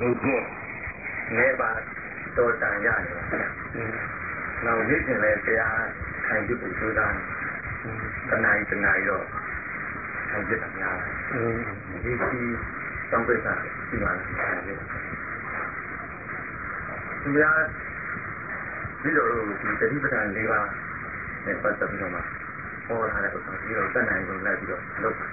Mungkin lepas total jadi. Now ni jenis dia hidup usulan tenai lo hidup tanya. Jadi sampai sana di mana ni. Sebenarnya bila di perjalanan lewat lepas tapi cuma orang ada usaha bila tenai pun lagi lo lupa.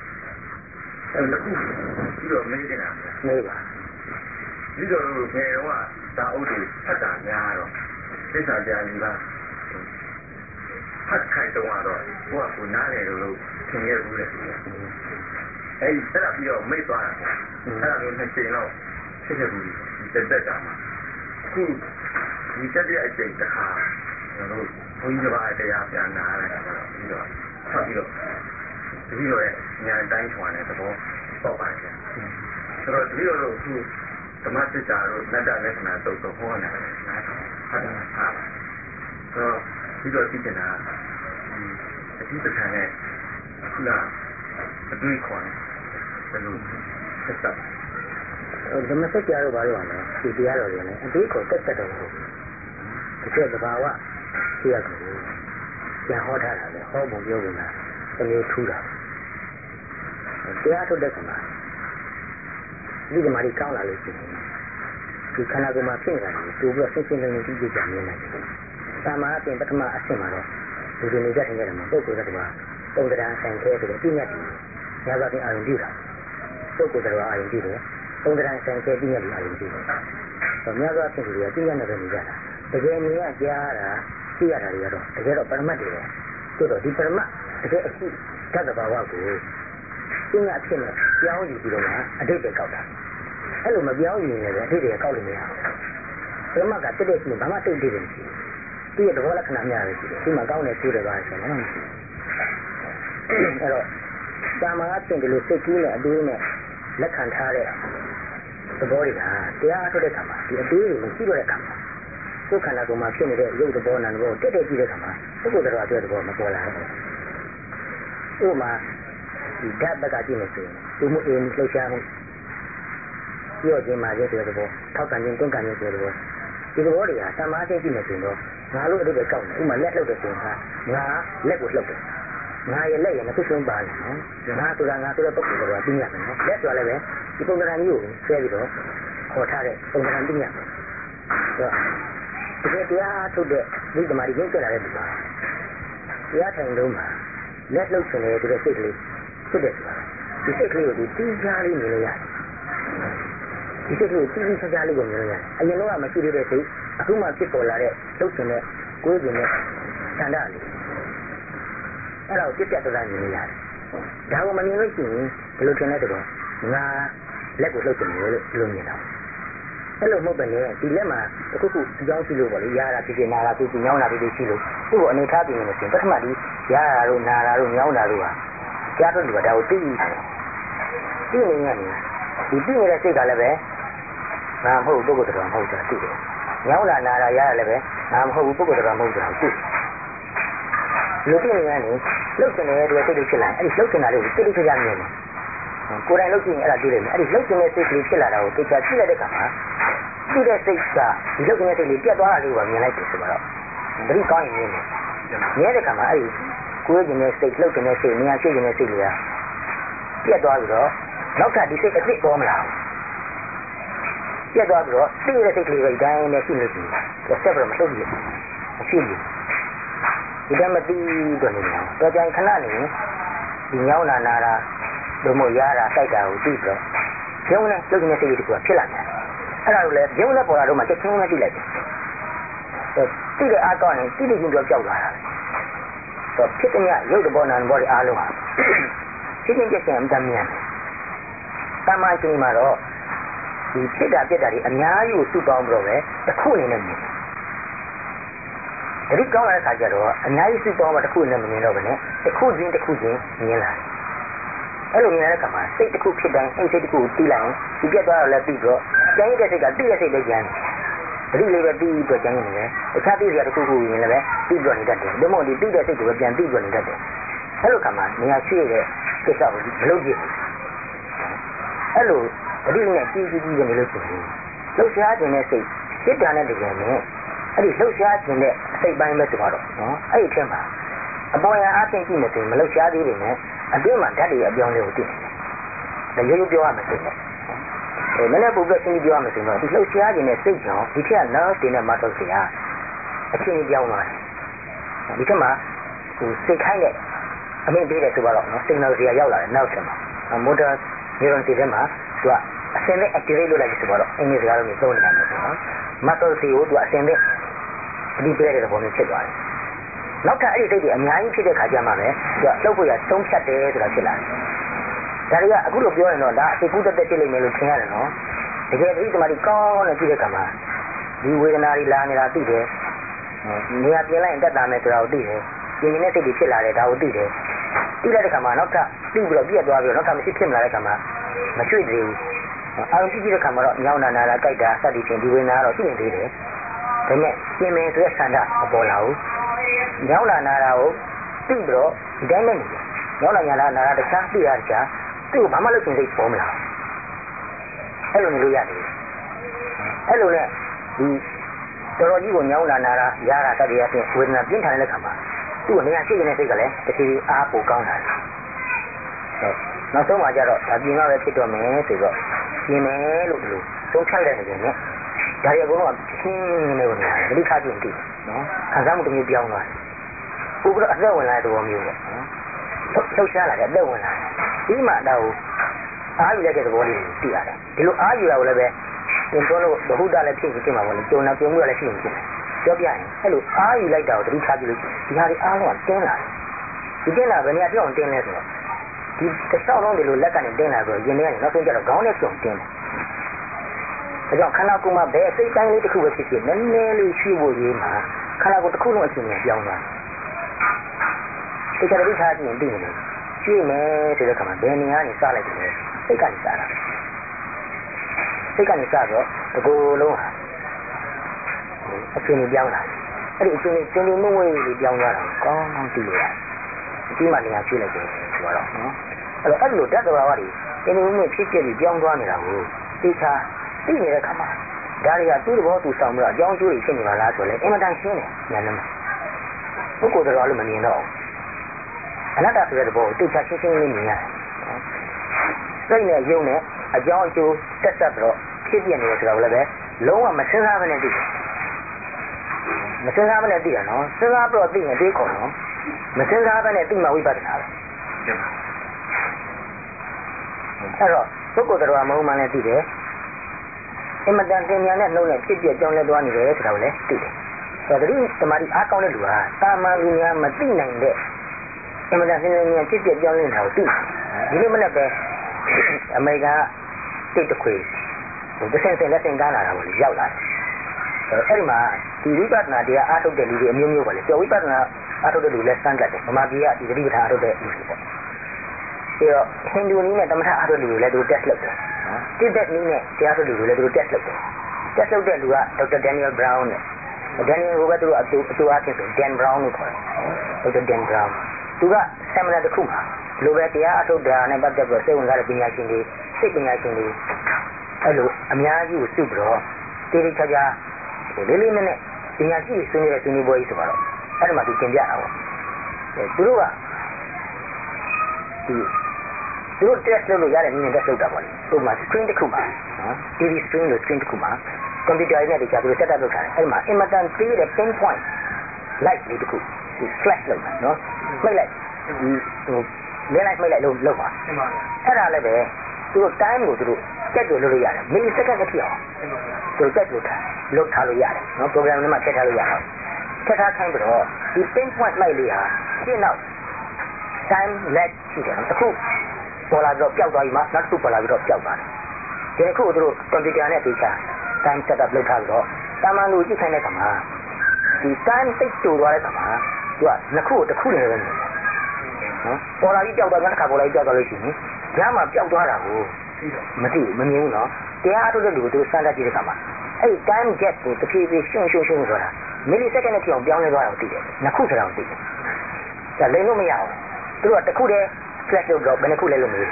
Lalu bila mesti nak. Mesti. ဒီလိုငယ်တော့စာအုပ်တွေဖတ်တာများတော့သစ္စာပြန်ကြီးပါဖတ်ခိုက်တော့ကိုကနားလေလို့ထင်ခဲ့ဘူးလေအဲ့ဒါပြီးတော့မိတ်သွားတာအဲ့ဒါမျိုးနှစ်ချိန်တော့ဖြစ်ခဲ့ဘူးတက်တာမှာအခုဒီတက်တဲ့အချိန်တစ်ခါကျွန်တော်ဘုန်းကြီးတစ်ပါးတရားပြန်နားလိုက်တာတော့ပြီးတော့ဖတ်ပြီးတော့ရဲ့ညာတိုင်းထွာတဲ့သဘောပေါက်ပါတယ်ဆိုတော့ဒီလိုလို့အခုဓမ္မစစ်တာတို့နတ္တလက္ခဏာတုတ်တော့ဟောနေတာနားထောင်ဖတ်တာထားပါဆိုတော့ဒီလိုသိချင်တာအတိပ္ပံနဲ့ခုနအတွေ့ခေါ်တယ်ဘယ်လိုဆက်တာဓမ္မစစ်ကြတော့ဘာလို့လဲဒီတရားတော်တွေနဲ့အတွေ့ကိုတက်တော့ဟုတ်ဒီကတဘာဝသိရကူပြန်ဟောထားတာလေဟောပုံပြောပုံလားအမျိုးထူးတာတရားထုတ်တဲ့ကမှာဒီကမာရီကောင်းလာလို့ရှိရင်ဒီခန္ဓာကိုယ်မှာဖြစ်နေတာကိုတူပြီးတော့ရှင်းရှင်းလင်းလင်းကြည့်ကြမြင်နိုင်တယ်။သာမန်အပြင်ပထမအဆင့်မှာတော့ဒီလိုနေကြတဲ့နေရာမှာပုဂ္ဂိုလ်တွေကပုံတရားဆိုင်ခဲဆိုတဲ့ပြည့်ညတ်တယ်။ညာဘက်အာရုံပြုတာ။ပုဂ္ဂိုလ်တွေကအာရုံပြုတယ်။ပုံတရားဆိုင်ခဲပြည့်ညတ်ပြီးအာရုံပြုတယ်။တော့များသောအားဖြင့်ဒီကပြည့်ညတ်နဲ့ပဲနေကြတာ။တကယ်မြင်ရကြားတာသိရတာတွေကတော့တကယ်တော့ပရမတ်တွေပဲ။ဆိုတော့ဒီပရမတ်တကယ်အရှိတတ်တဲ့ဘာဝကိုပြည့်ညတ်အဖြစ်နဲ့ပြောင်းယူပြီးတော့အတိတ်ပဲကောက်တာ။အဲ့လိုမပြောင်းယူရင်လည်းအတိတ်တွေကောက်လို့မရဘူး။ပရမတ်ကတက်တဲ့ရှိရင်ဘာမှတိတ်တိတ်မရှိဘူး။သူ့ရဲ့သဘောလက္ခဏာများပဲရှိတယ်။ဒီမှာကောင်းတယ်ဆိုးတယ်ပါဆိုတော့မရှိဘူး။အဲ့တော့တာမန်အဖြစ်ဒီလိုစိတ်ကူးနဲ့အတွေးနဲ့လက်ခံထားတဲ့သဘောတွေကတရားထုတ်တဲ့ခါမှာဒီအတွေးတွေမရှိတော့တဲ့ခါမှာကိုယ်ခန္ဓာကိုယ်မှာဖြစ်နေတဲ့ရုပ်သဘောနာမ်သဘောတက်တက်ကြည့်တဲ့ခါမှာပုဂ္ဂိုလ်တရားအတွက်သဘောမပေါ်လာဘူး။ဥပမာဒီဓာတ်ဘက်ကကြည့်မယ်ဆိုရင်ဒီမှုအေးလှုပ်ရှားမှုပြော့ခြင်းမှာကျတဲ့သဘောထောက်ခံခြင်းတွန်းကန်ခြင်းဆိုတဲ့သဘောဒီသဘောတွေကသမာဓိကြည့်နေဆိုတော့ငါလို့အတိတ်ပဲကောက်တယ်ဥမာလက်လှုပ်တဲ့ဆိုရင်ငါလက်ကိုလှုပ်တယ်ငါရဲ့လက်ရဲ့နှစ်ခုဆုံးပါနေနော်ငါဆိုတာငါဆိုတဲ့ပုဂ္ဂိုလ်ကသိရမယ်နော်လက်ဆိုတာလည်းပဲဒီပုံသဏ္ဍာန်ကြီးကိုဆွဲပြီးတော့ခေါ်ထားတဲ့ပုံသဏ္ဍာန်သိရမယ်ဆိုတော့ဒီတရားထုတ်တဲ့ဒီဓမ္မတွေကျင့်လာတဲ့ဒီမှာတရားထိုင်လုံးမှာလက်လှုပ်ခြင်းနဲ့ဒီစိတ်ကလေးဖြစ်တယ်ဆိုတာဒီစိတ်ကလေးကိုဒီတီးခြားလေးမြင်လို့ရတယ်ဒီစိတ်ကလေးတီးခြားလေးကိုမြင်လို့ရတယ်အရင်တော့မရှိသေးတဲ့စိတ်အခုမှဖြစ်ပေါ်လာတဲ့လှုပ်ခြင်းနဲ့ကိုယ်ခြင်းနဲ့ဆန္ဒလေးအဲ့ဒါကိုပြတ်ပြတ်သားသားမြင်လို့ရတယ်ဒါကိုမမြင်လို့ရှိရင်ဘယ်လိုထင်လဲဆိုတော့ငါလက်ကိုလှုပ်ခြင်းလို့ဒီလိုမြင်တာအဲ့လိုမဟုတ်ပဲနဲ့ဒီလက်မှာတစ်ခုခုအကြောင်းရှိလို့ပေါ့လေရတာဖြစ်ဖြစ်နာတာဖြစ်ဖြစ်ညောင်းတာဖြစ်ဖြစ်ရှိလို့သူ့ကိုအနေထားပြီးနေလို့ရှိရင်ပထမဒီရတာတို့နာတာတို့ညောင်းတာတို့ဟာကြားတော့ဒီကဒါကိုသိနေရတယ်သိနေရတယ်ဒီသိနေတဲ့စိတ်ကလည်းပဲငါမဟုတ်ပုဂ္ဂိုလ်တော်မဟုတ်တာသိတယ်ညောင်းတာနာတာရတာလည်းပဲငါမဟုတ်ဘူးပုဂ္ဂိုလ်တော်မဟုတ်တာသိလူသိနေရတယ်လှုပ်နေတဲ့စိတ်တွေဖြစ်လာအဲ့ဒီလှုပ်နေတာလေးကိုတိတိကျကျမြင်တယ်ကိုယ်တိုင်လှုပ်ကြည့်ရင်အဲ့ဒါတွေ့တယ်အဲ့ဒီလှုပ်နေတဲ့စိတ်ကလေးဖြစ်လာတာကိုသိချာကြည့်လိုက်တဲ့အခါမှာသူ့တဲ့စိတ်ကဒီလှုပ်နေတဲ့စိတ်လေးပြတ်သွားတာလေးကိုမြင်လိုက်တယ်ဆိုတော့သတိကောင်းရင်မြင်တယ်မြင်တဲ့အခါမှာအဲ့ဒီကိုယ်ကျင်တဲ့စိတ်လှုပ်နေတဲ့စိတ်နေရာရှိနေတဲ့စိတ်တွေကပြတ်သွားပြီးတော့နောက်ထပ်ဒီစိတ်အစ်စ်ပေါ်မလာဘူးပြတ်သွားပြီးတော့သိတဲ့စိတ်ကလေးပဲအတိုင်းနဲ့ရှိနေပြီဆက်ပြီးတော့မလှုပ်ဘူးမရှိဘူးဒီတမ်းမသိတော့နေတယ်တော့ကြိုင်ခဏနေဒီညောင်းနာတာတို့မို့ရတာစိုက်တာကိုသိတော့ကျုံနဲ့လှုပ်နေတဲ့စိတ်တွေကဖြစ်လာတယ်အဲ့ဒါလိုလဲကျုံနဲ့ပေါ်လာတော့မှချက်ချင်းနဲ့သိလိုက်တယ်သိတဲ့အားကောင်းရင်သိတဲ့ချင်းတော့ကြောက်လာတာတော့ဖြစ်တဲ့ညရုပ်တဘောနာဘောတွေအားလုံးဟာဖြစ်နေချက်ချင်းအမှန်မြန်တမန်ချင်းမှာတော့ဒီဖြစ်တာပြက်တာတွေအများကြီးကိုစုပေါင်းပြီးတော့ပဲတစ်ခုအနေနဲ့မြင်တယ်ဒီကောင်းလာတဲ့ခါကျတော့အများကြီးစုပေါင်းမှတစ်ခုနဲ့မမြင်တော့ဘဲနဲ့တစ်ခုချင်းတစ်ခုချင်းမြင်လာတယ်အဲ့လိုမြင်တဲ့အခါမှာစိတ်တစ်ခုဖြစ်တိုင်းအဲ့စိတ်တစ်ခုကိုတီးလိုက်ရင်ဒီပြက်သွားတော့လည်းပြီးတော့ကျန်ရတဲ့စိတ်ကတီးတဲ့စိတ်ပဲကျန်တယ်ဒီလေးပဲပြီးတော့ကျန်နေတယ်အခြားပြီးစရာတစ်ခုခုရင်လည်းပဲပြီးတော့နေတတ်တယ်ဒါမှမဟုတ်ဒီပြီးတဲ့စိတ်ကိုပဲပြန်ပြီးတော့နေတတ်တယ်အဲ့လိုခါမှာနေရာရှိတဲ့ကိစ္စကိုမလုပ်ကြည့်ဘူးအဲ့လိုတတိနဲ့ကြီးကြီးပဲနေလို့ရှိရင်လှုပ်ရှားခြင်းနဲ့စိတ်စိတ်ဓာတ်နဲ့တကယ်နဲ့အဲ့ဒီလှုပ်ရှားခြင်းနဲ့စိတ်ပိုင်းပဲဆိုတော့နော်အဲ့ဒီအထက်မှာအပေါ်ရန်အချင်းကြည့်နေတယ်မလှုပ်ရှားသေးပေမဲ့အတွင်းမှာဓာတ်တွေအပြောင်းလဲကိုသိတယ်ဒါရိုးရိုးပြောရမယ်ဆိုရင်နည်းနည်းပို့ပြီးရှင်းပြပြောရမယ်ဆိုတော့ဒီလှုပ်ရှားခြင်းနဲ့စိတ်ကြောင့်ဒီထက်ကနောက်တင်တဲ့မတ်တော့စရာအချင်းပြောင်းသွားတယ်ဒီထက်မှာစိတ်ခိုင်းတဲ့အမိန့်ပေးတယ်ဆိုတော့နော် signal တွေရောက်လာတယ်နောက်ဆက်မှာ motor neuron တွေထဲမှာသူကအစင်းနဲ့ activate လုပ်လိုက်ပြီဆိုတော့အင်္ဂလိပ်စကားလိုမျိုးသုံးနေတယ်နော် muscle တွေကိုသူကအစင်းနဲ့အတိပေးတဲ့ပုံမျိုးဖြစ်သွားတယ်နောက်ထပ်အဲ့ဒီစိတ်တွေအများကြီးဖြစ်တဲ့ခါကျမှပဲသူကလှုပ်ဖို့ရသုံးဖြတ်တယ်ဆိုတာဖြစ်လာတယ်ဒါတွေကအခုလိုပြောရင်တော့ဒါအကူတက်တက်ဖြစ်လိမ့်မယ်လို့ထင်ရတယ်နော်တကယ်ဒီတမားဒီကောင်းနဲ့ကြည့်တဲ့ခါမှာဒီဝေဒနာတွေလာနေတာသိတယ်နေရာပြင်လိုက်ရင်တက်တာမယ်ဆိုတာကိုသိတယ်ပြင်းနေတဲ့စိတ်တွေဖြစ်လာတယ်ဒါကိုသိတယ်သိလိုက်တဲ့ခါမှာနောက်ထပ်သိပြီးတော့ပြည့်သွားပြီးတော့နောက်ထပ်မရှိဖြစ်မလာတဲ့ခါမှာမရွှေ့သေးဘူးအာရုံကြည့်တဲ့ခါမှာတော့ညောင်းနာနာကြိုက်တာစသည်ဖြင့်ဒီဝေဒနာကတော့ရှိနေသေးတယ်ဒါပေမဲ့ပြင်းမယ်ဆိုတဲ့ဆန္ဒမပေါ်လာဘူးညောင်းနာနာတာကိုသိပြီးတော့ဒီတိုင်းနဲ့နေတယ်ညောင်းနာနာတာတခြားသိရတခြားသူ့ကိုဘာမှလုပ်ချင်စိတ်ပေါ်မလာအဲ့လိုနေလို့ရတယ်အဲ့လိုနဲ့ဒီတော်တော်ကြီးကိုညောင်းနာနာတာရတာတည်းရဖြင့်ဝေဒနာပြင်းထန်တဲ့ခါမှာသူ့အနေနဲ့ရှိနေတဲ့စိတ်ကလည်းတစ်စီအားပိုကောင်းလာတယ်နောက်ဆုံးမှကျတော့ဒါပြင်တော့ပဲဖြစ်တော့မယ်ဆိုတော့ပြင်မယ်လို့ဒီလိုသုံးဖြတ်လိုက်တဲ့နေဒါရီအကုန်လုံးကရှင်းနေလို့နေတာတတိခါပြင်တည်နော်ခံစားမှုတစ်မျိုးပြောင်းသွားတယ်ပို့ပြီးတော့အသက်ဝင်လာတဲ့သဘောမျိုးပေါ့နော်လှုပ်ရှားလာတဲ့အသက်ဝင်လာဒီမှတော့အားယူလိုက်တဲ့သဘောလေးကိုသိရတယ်ဒီလိုအားယူရကိုလည်းပဲသင်တို့ဘဟုတလည်းဖြစ်ဖြစ်မှာပေါ့လေကြုံနာပြုံမှုလည်းရှိနေဖြစ်တယ်ပြောပြရင်အဲ့လိုအားယူလိုက်တာကိုတတိထားကြည့်လို့ဒီဟာတွေအားလုံးကတင်းလာတယ်ဒီတင်းလာဘယ်နေရာပြောင်းတင်းလဲဆိုတော့ဒီတစ်ဆောက်လုံးဒီလိုလက်ကနေတင်းလာဆိုရင်ထဲကနေနောက်ဆုံးကျတော့ခေါင်းနဲ့ပြုံတင်းတယ်ဒါကြောင့်ခန္ဓာကိုယ်မှာဘယ်အစိတ်တိုင်းလေးတစ်ခုပဲဖြစ်ဖြစ်နည်းနည်းလေးရွှေ့ဖို့ရေးမှာခန္ဓာကိုယ်တစ်ခုလုံးအချိန်နဲ့ပြောင်းသွားတယ်ဒီကတည်းကထားကြည့်ရင်သိနေတယ်ရွှေ့မယ်ဆိုတဲ့ခါမှာဘယ်နေရာကနေစလိုက်တယ်စိတ်ကနေစတာစိတ်ကနေစတော့ဒီကိုယ်လုံးဟာအချိန်ကြီးပြောင်းလာအဲ့ဒီအချိန်ကြီးကျုံကျုံမွေးလေးပြောင်းသွားတာကောင်းကောင်းသိလို့ရတယ်ဒီမှာနေရာရွှေ့လိုက်တယ်ဆိုတော့နော်အဲ့လိုဓာတ်တော်ဝါတွေကျုံကျုံမွေးဖြစ်ဖြစ်ပြီးပြောင်းသွားနေတာကိုသိချာသိနေတဲ့ခါမှာဒါတွေကသူ့သဘောသူဆောင်ပြီးတော့အကြောင်းကျိုးတွေဖြစ်နေပါလားဆိုလဲအင်မတန်ရှင်းတယ်ဉာဏ်နဲ့ပုဂ္ဂိုလ်တော်လို့မမြင်တော့အနတ္တဆိုတဲ့သဘောကိုသိချာရှင်းရှင်းလေးမြင်ရတယ်စိတ်နဲ့ယုံနဲ့အကြောင်းအကျိုးတက်ဆက်ပြီးတော့ဖြစ်ပြနေတယ်ဆိုတော့လည်းပဲလုံးဝမစဉ်းစားဘဲနဲ့သိတယ်မစဉ်းစားဘဲနဲ့သိရနော်စဉ်းစားပြီးတော့သိရင်တွေးခေါ်နော်မစဉ်းစားဘဲနဲ့သိမှဝိပဿနာပဲအဲ့တော့ပုဂ္ဂိုလ်တော်မဟုတ်မှလည်းသိတယ်အင်မတန်တင်ညာနဲ့နှုတ်နဲ့ဖြစ်ပြကြောင်းလဲသွားနေတယ်ဆိုတာကိုလည်းသိတယ်ဆိုတော့ဒီတမာတိအားကောင်းတဲ့လူဟာတာမန်လူများမသိနိုင်တဲ့အင်မတန်စင်စင်မြန်ဖြစ်ပြကြောင်းလဲတာကိုသိဒီနေ့မနေ့ပဲအမေရိကန်တိတ်တခွေတစ်ဆင့်ဆင့်လက်ဆင့်ကားလာတာကိုရောက်လာတယ်အဲ့ဒီမှာဒီဝိပဿနာတရားအားထုတ်တဲ့လူတွေအမျိုးမျိုးပါလေကျော်ဝိပဿနာအားထုတ်တဲ့လူလည်းစမ်းကြတယ်ဗမာပြည်ကဒီသတိပဋ္ဌာန်အားထုတ်တဲ့လူတွေပေါ့ပြီးတော့ဟိန္ဒူနည်းနဲ့သမထအားထုတ်လူတွေလည်းသူတို့ test လုပ်တယ်တိဘက်နည်းနဲ့တရားထုတ်လူတွေလည်းသူတို့ test လုပ်တယ် test လုပ်တဲ့လူကဒေါက်တာဒန်နီယယ်ဘရောင်းနဲ့ဒန်နီယယ်ကိုပဲသူတို့အတူအားဖြင့်ဆိုဒန်ဘရောင်းလို့ခေါ်တယ်ဒေါက်တာဒန်ဘရောင်းသူကဆမ်မနာတစ်ခုမှာလိုပဲတရားအထုတ်တာနဲ့ပတ်သက်ပြီးစိတ်ဝင်စားတဲ့ပညာရှင်တွေစိတ်ပညာရှင်တွေအဲ့လိုအများကြီးကိုစုပြီးတော့တိတိကျကျလေးလေးနက်နက်ပညာရှိဆွေးနွေးတဲ့ဆွေးနွေးပွဲကြီးဆိုတော့အဲ့ဒီမှာသူတင်ပြတာပေါ့သူတို့ကသူတို့ test လုပ်လို့ရတဲ့နည်းနဲ့ test လုပ်တာပေါ့လေဥပမာ screen တစ်ခုမှာနော် TV screen လို့ screen တစ်ခုမှာကွန်ပျူတာနဲ့တခြားသူတို့ set up လုပ်ထားတယ်အဲ့ဒီမှာ immediate သေးတဲ့ pinpoint light လေးတစ်ခုဒီ flash လုပ်တာနော်မှိတ်လိုက်ဒီလင်းလိုက်မှိတ်လိုက်လုပ်ပါအဲ့ဒါလည်းပဲသူတို့ time ကိုသူတို့ကြက်ကြလို့လို့ရတယ် millisecond တစ်ဖြစ်အောင်သူတို့ကြက်လို့လုပ်ထားလို့ရတယ်နော် program ထဲမှာထည့်ထားလို့ရတယ်ထည့်ထားခိုင်းပြီးတော့ဒီ pinpoint light လေးဟာရှင်းတော့ time lag ရှိတယ်နော်တစ်ခုပေါ်လာပြီးတော့ပျောက်သွားပြီမှနောက်တစ်ခုပေါ်လာပြီးတော့ပျောက်သွားတယ်ဒီတစ်ခုကိုသူတို့ကွန်ပျူတာနဲ့သိချာ time set up လုပ်ထားပြီးတော့တာမန်လူကြည့်ခိုင်းတဲ့အခါမှာဒီ time သိကျိုးသွားတဲ့အခါမှာသူကနှစ်ခုကိုတစ်ခုနဲ့ပဲနော်ပေါ်လာပြီးပျောက်သွားမှတစ်ခါပေါ်လာပြီးပျောက်သွားလို့ရှိရင်ညမှာပျောက်သွားတာကိုမသိဘူးမမြင်ဘူးနော်တရားထုတ်တဲ့လူကိုသူစမ်းသပ်ကြည့်တဲ့အခါမှာအဲ့ time gap ကိုတစ်ဖြည်းဖြည်းရှုံဆိုတာ millisecond နဲ့ပြောင်းလဲသွားတာကိုသိတယ်နှစ်ခုဆိုတာကိုသိတယ်ဒါလိမ့်လို့မရဘူးသူကတစ်ခုတည်း flash လုပ်တော့ဘယ်နှစ်ခုလဲလို့မေးတယ်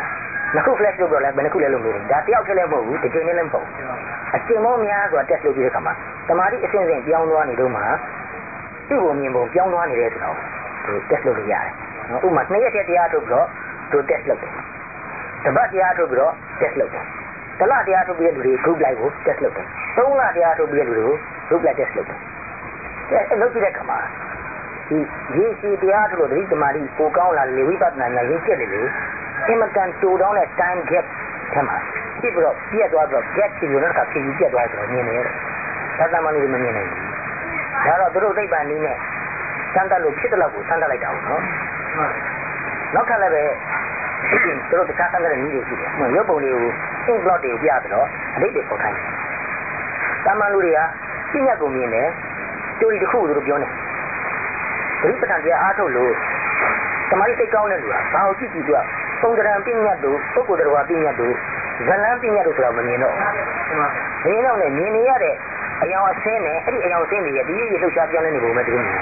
နှစ်ခု flash လုပ်တော့လဲဘယ်နှစ်ခုလဲလို့မေးတယ်ဒါတယောက်တည်းလည်းမဟုတ်ဘူးတစ်ချိန်နဲ့လည်းမဟုတ်ဘူးအချိန်ပေါင်းများဆိုတာ test လုပ်ပြီးတဲ့အခါမှာတမာတိအစဉ်စဉ်ပြောင်းသွားနေတော့မှသူ့ကိုမြင်ပုံပြောင်းသွားနေတယ်ဆိုတော့သူ test လုပ်လို့ရတယ်နော်ဥပမာ2ရက်တည်းတရားထုတ်ပြီးတော့သူ test လုပ်တယ်တပတ်တရားထုတ်ပြီးတော့ test လုပ်တယ်တလတရားထုတ်ပြီးတဲ့လူတွေ group လိုက်ကို test လုပ်တယ်3လတရားထုတ်ပြီးတဲ့လူတွေကို group လိုက် test လုပ်တယ်အဲလုပ်ပြီးတဲ့အခါမှာဒီရေရှိတရားထုတ်လို့တတိတမာတိပိုကောင်းလာလေဝိပဿနာညာရင်းကျက်လေလေအင်မတန်တိုးတောင်းတဲ့ time gap ထဲမှာဖြစ်ပြီးတော့ပြက်သွားပြီးတော့ gap ဖြစ်ပြီးတော့ကဖြစ်ပြီးပြက်သွားတယ်ဆိုတော့မြင်နေရတယ်ဒါသမန်လေးမမြင်နိုင်ဘူးဒါတော့သူတို့သိပ္ပံနည်းနဲ့စမ်းသပ်လို့ဖြစ်တဲ့လောက်ကိုစမ်းသပ်လိုက်တာပေါ့နော်နောက်ထပ်လည်းပဲသူတို့တခြားစမ်းသပ်တဲ့နည်းတွေရှိတယ်ရုပ်ပုံလေးကို ink blot တွေကိုပြပြီးတော့အဓိပ္ပာယ်ပေါ်ခိုင်းတယ်သမန်လူတွေကပြညတ်ကိုမြင်တယ်တူရီတစ်ခုသူတို့ပြောနေပရိပဋ္ဌာန်တရားအားထုတ်လို့သမာဓိစိတ်ကောင်းတဲ့လူကဘာကိုကြည့်ကြည့်သူကပုံသဏ္ဍာန်ပညာတို့ပုဂ္ဂိုလ်တော်ပညာတို့ဇလန်းပညာတို့ဆိုတော့မမြင်တော့ဘူးမြင်တော့လည်းမြင်နေရတဲ့အယောင်အဆင်းနဲ့အဲ့ဒီအယောင်အဆင်းတွေရဲ့ဒီလှုပ်ရှားပြောင်းလဲနေပုံပဲသူတို့မြင်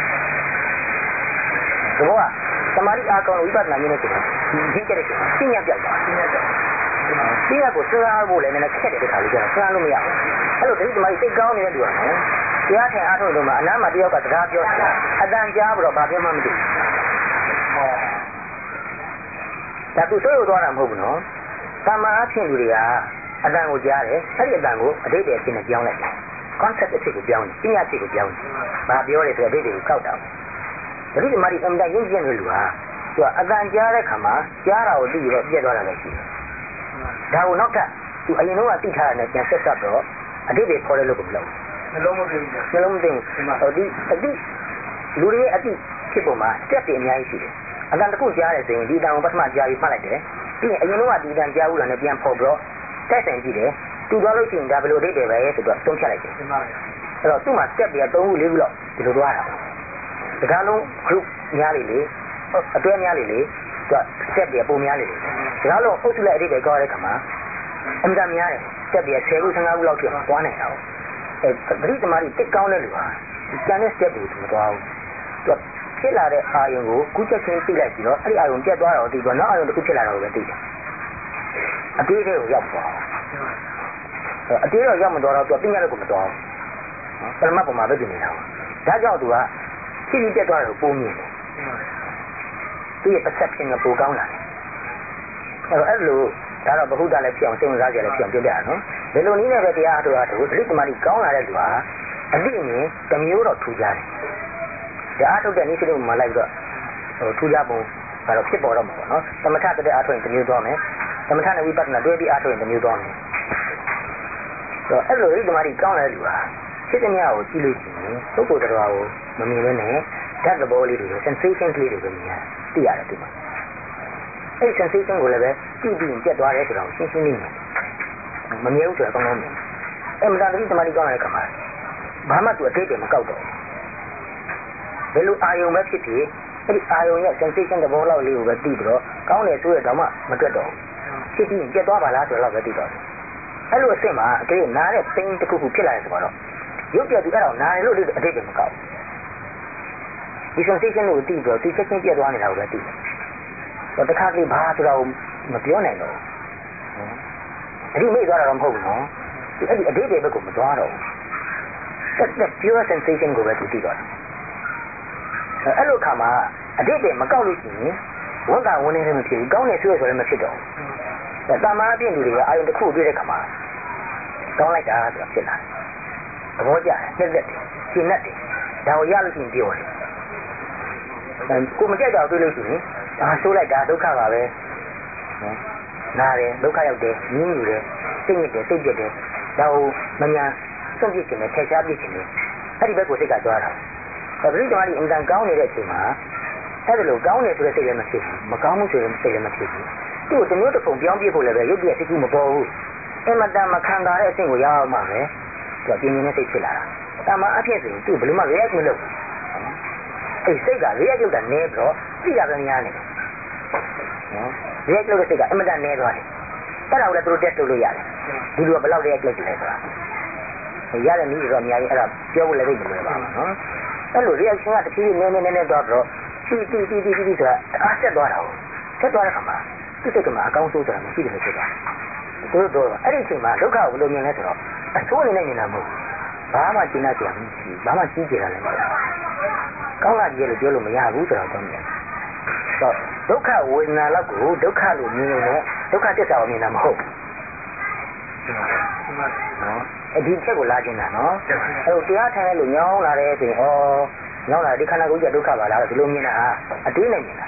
တယ်ဘောကသမာဓိအားကောင်းလို့ဝိပဿနာမြင်နေတယ်ဒီကြတဲ့ပညာပြောက်တာပညာကိုစဉ်းစားဖို့လည်းနည်းနည်းခက်တယ်တခါလို့ကျတော့စဉ်းစားလို့မရဘူးအဲ့လိုဒီသမာဓိစိတ်ကောင်းနေတဲ့လူကနော်တရားထိုင်အားထုတ်လို့မှအနားမှာတယောက်ကစကားပြောတာအတန်ကြားပြီးတော့ဘာပြောမှမသိဘူးဒါသူစိုးရိမ်သွားတာမဟုတ်ဘူးနော်သမ္မာအဖြစ်လူတွေကအတန်ကိုကြားတယ်အဲ့ဒီအတန်ကိုအဓိပ္ပာယ်အဖြစ်နဲ့ပြောင်းလိုက်တယ် concept အဖြစ်ကိုပြောင်းတယ်ပညာအဖြစ်ကိုပြောင်းတယ်ဘာပြောလဲဆိုတော့အဓိပ္ပာယ်ကိုကောက်တာတတိယမာရီအမှန်တန်ရင်းကျက်တဲ့လူဟာသူကအတန်ကြားတဲ့ခါမှာကြားတာကိုသိပြီးတော့ပြက်သွားတာလည်းရှိတယ်ဒါကိုနောက်ထပ်သူအရင်တော့သိထားတယ်ပြန်ဆက်ဆက်တော့အဓိပ္ပာယ်ခေါ်တယ်လို့ကိုမလုပ်ဘူးနှလုံးမသိဘူးနှလုံးမသိဘူးဟိုဒီအတိလူတွေရဲ့အတိဖြစ်ပုံမှာ step တွေအများကြီးရှိတယ်အတန်တစ်ခုကြားတယ်ဆိုရင်ဒီအတန်ကိုပထမကြားပြီးမှတ်လိုက်တယ်ပြီးရင်အရင်တော့ဒီအတန်ကြားဘူးလားနဲ့ပြန်ဖော်ပြီးတော့တက်ဆင်ကြည့်တယ်သူသွားလို့ရှိရင်ဒါဘယ်လိုအဓိပ္ပာယ်ပဲဆိုတော့သုံးဖြတ်လိုက်တယ်အဲ့တော့သူ့မှာ step တွေက3ခု4ခုလောက်ဒီလိုသွားတာတကားလုံး group များလေအတွဲများလေသူက step တွေပုံများလေတကားလုံးအုပ်စုလိုက်အဓိပ္ပာယ်ကောက်ရတဲ့ခါမှာအမှန်တများတယ် step တွေ10ခု15ခုလောက်ထိသွားနိုင်တာပေါ့ပရိသမารီတစ်ကောင်းတဲ့လူဟာကျန်တဲ့ step တွေကိုမသွားဘူးသူဖြစ်လာတဲ့အာယုံကိုကူးချက်ချင်းသိလိုက်ပြီးတော့အဲ့ဒီအာယုံပြတ်သွားတော့ဒီတော့နောက်အာယုံတစ်ခုဖြစ်လာတော့ပဲသိတယ်အသေးသေးကိုရောက်သွားအသေးတော့ရောက်မသွားတော့သူပညာလည်းကိုမသွားဘူးပရမတ်ပုံမှာပဲပြင်နေတာဒါကြောင့်သူကဖြစ်ပြီးပြတ်သွားတယ်ကိုပုံမြင်တယ်သူရဲ့ perception ကပိုကောင်းလာတယ်အဲ့လိုဒါတော့ဘ ഹു တလည်းဖြစ်အောင်စိတ်ဝင်စားကြလည်းဖြစ်အောင်ပြောပြရနော်ဒီလိုနည်းနဲ့ပဲတရားအားထုတ်အားထုတ်သတိတမာတိကောင်းလာတဲ့လူဟာအတိအမြင်တစ်မျိုးတော့ထူကြတယ်ဒါအားထုတ်တဲ့နည်းစနစ်မှာလိုက်တော့ထူကြပုံကတော့ဖြစ်ပေါ်တော့မှာပေါ့နော်သမထတဲ့အားထုတ်ရင်တစ်မျိုးသွားမယ်သမထနဲ့ဝိပဿနာတွဲပြီးအားထုတ်ရင်တစ်မျိုးသွားမယ်ဆိုတော့အဲ့လိုသတိတမာတိကောင်းလာတဲ့လူဟာဖြစ်တဲ့များကိုကြည့်လို့ရှိရင်ပုဂ္ဂိုလ်တော်ကိုမမြင်ဘဲနဲ့ဓာတ်သဘောလေးတွေ sensation ကလေးတွေပဲမြင်ရတယ်သိရတယ်ဒီမှာအဲ့ sensation ကိုလည်းပဲကြည့်ပြီးပြတ်သွားတယ်ဆိုတော့ရှင်းရှင်းလေးမြင်မမြဲဘူးဆိုတော့အကောင်းဆုံးမြင်အဲ့မသာသတိတမာတိကောင်းလာတဲ့ခါမှာဘာမှသူအတိတ်တွေမကောက်တော့ဘယ်လိုအာယုံပဲဖြစ်ဖြစ်အဲ့ဒီအာယုံရဲ့ sensation သဘောလောက်လေးကိုပဲသိပြီးတော့ကောင်းတယ်ဆိုရတော့မှမတွက်တော့ဘူးဖြစ်ပြီးပြတ်သွားပါလားဆိုတော့ပဲသိတော့အဲ့လိုအစ်စ်မှာအကယ်နားတဲ့ pain တစ်ခုခုဖြစ်လာတယ်ဆိုတော့ရုပ်ပြတ်သူအဲ့တော့နားတယ်လို့အတိတ်တွေမကောက်ဒီ sensation ကိုသိပြီးတော့သူချက်ချင်းပြတ်သွားနေတာကိုပဲသိတယ်တော့တခါတလေဘာဆိုတော့မပြောနိုင်တော့ဘူးအဲ့ဒီမိသွားတာတော့မဟုတ်ဘူးနော်အဲ့ဒီအတိတ်တွေဘက်ကိုမသွားတော့ဘူး that pure sensation ကိုပဲသူသိတော့တယ်အဲ့လိုခါမှာအတိတ်တွေမကောက်လို့ရှိရင်ဝန်တာဝန်နေလည်းမဖြစ်ဘူးကောင်းတယ်ဆိုရဆိုလည်းမဖြစ်တော့ဘူးတာမာအပြင်လူတွေကအာယုံတစ်ခုတွေ့တဲ့ခါမှာကောင်းလိုက်တာဆိုတာဖြစ်လာတယ်သဘောကျတယ်နှစ်သက်တယ်ရှင်းတတ်တယ်ဒါကိုရလို့ရှိရင်ပြောတယ်ကိုမကြိုက်တော့တွေ့လို့ရှိရင်ဆိုးလိုက်တာဒုက္ခပါပဲနားတယ်ဒုက္ခရောက်တယ်ငြင်းယူတယ်စိတ်ညစ်တယ်စိတ်ပြက်တယ်ဒါကိုမညာစွန့်ပစ်ခြင်းနဲ့ထည့်ရှားပစ်ခြင်းနဲ့အဲ့ဒီဘက်ကိုစိတ်ကကြွားတာပရိသမารီအင်တန်ကောင်းနေတဲ့အချိန်မှာအဲ့ဒါလိုကောင်းတယ်ဆိုတဲ့စိတ်လည်းမဖြစ်ဘူးမကောင်းမှုဆိုတဲ့စိတ်လည်းမဖြစ်ဘူးသူ့ကိုတမျိုးတစ်ပုံပြောင်းပြဖို့လည်းပဲရုပ်တရက်စိတ်ကူးမပေါ်ဘူးအင်မတန်မခံတာတဲ့အဆင့်ကိုရောက်မှပဲသူကပြင်းပြင်းနဲ့စိတ်ဖြစ်လာတာတာမအဖြစ်ဆိုရင်သူ့ဘယ်လိုမှ react မလုပ်ဘူးအဲ့စိတ်က react လုပ်တာနည်းပြီးတော့သိတာပဲများနေတယ်နော် react လုပ်တဲ့စိတ်ကအင်မတန်နည်းသွားတယ်အဲ့ဒါကိုလည်းသူတို့ test လုပ်လို့ရတယ်ဒီလူကဘယ်လောက် react လုပ်ကြလဲဆိုတာရတဲ့နည်းတော့အများကြီးအဲ့ဒါပြောဖို့လည်းသိမလွယ်ပါဘူးနော်အဲ့လို reaction ကတဖြည်းဖြည်းနည်းနည်းသွားပြီးတော့တီဆိုတာအားဆက်သွားတာကိုဆက်သွားတဲ့ခါမှာသူစိတ်ကမှအကောင်းဆုံးဆိုတာမရှိတယ်လို့ပြောတာသူတို့အဲ့ဒီအချိန်မှာဒုက္ခကိုဘယ်လိုမြင်လဲဆိုတော့အဆိုးအနေနဲ့မြင်တာမဟုတ်ဘာမှကျဉ်းတတ်ကြမရှိဘာမှကြီးကျယ်တာလည်းမဟုတ်ကောင်းလာကြည့်လို့ပြောလို့မရဘူးဆိုတော့တော့မြင်တော့ဒုက္ခဝေဒနာလောက်ကိုဒုက္ခလို့မြင်ရင်လည်းဒုက္ခသစ္စာကိုမြင်တာမဟုတ်နော်အဒီချက်ကိုလာခြင်းတာနော်အဲ့တော့တရားထိုင်လို့ညောင်းလာတယ်ဆိုရင်ညောင်းလာဒီခန္ဓာကိုယ်ကြီးဒုက္ခပါလားဒီလိုမြင်တာအတွေးနဲ့မြင်တာ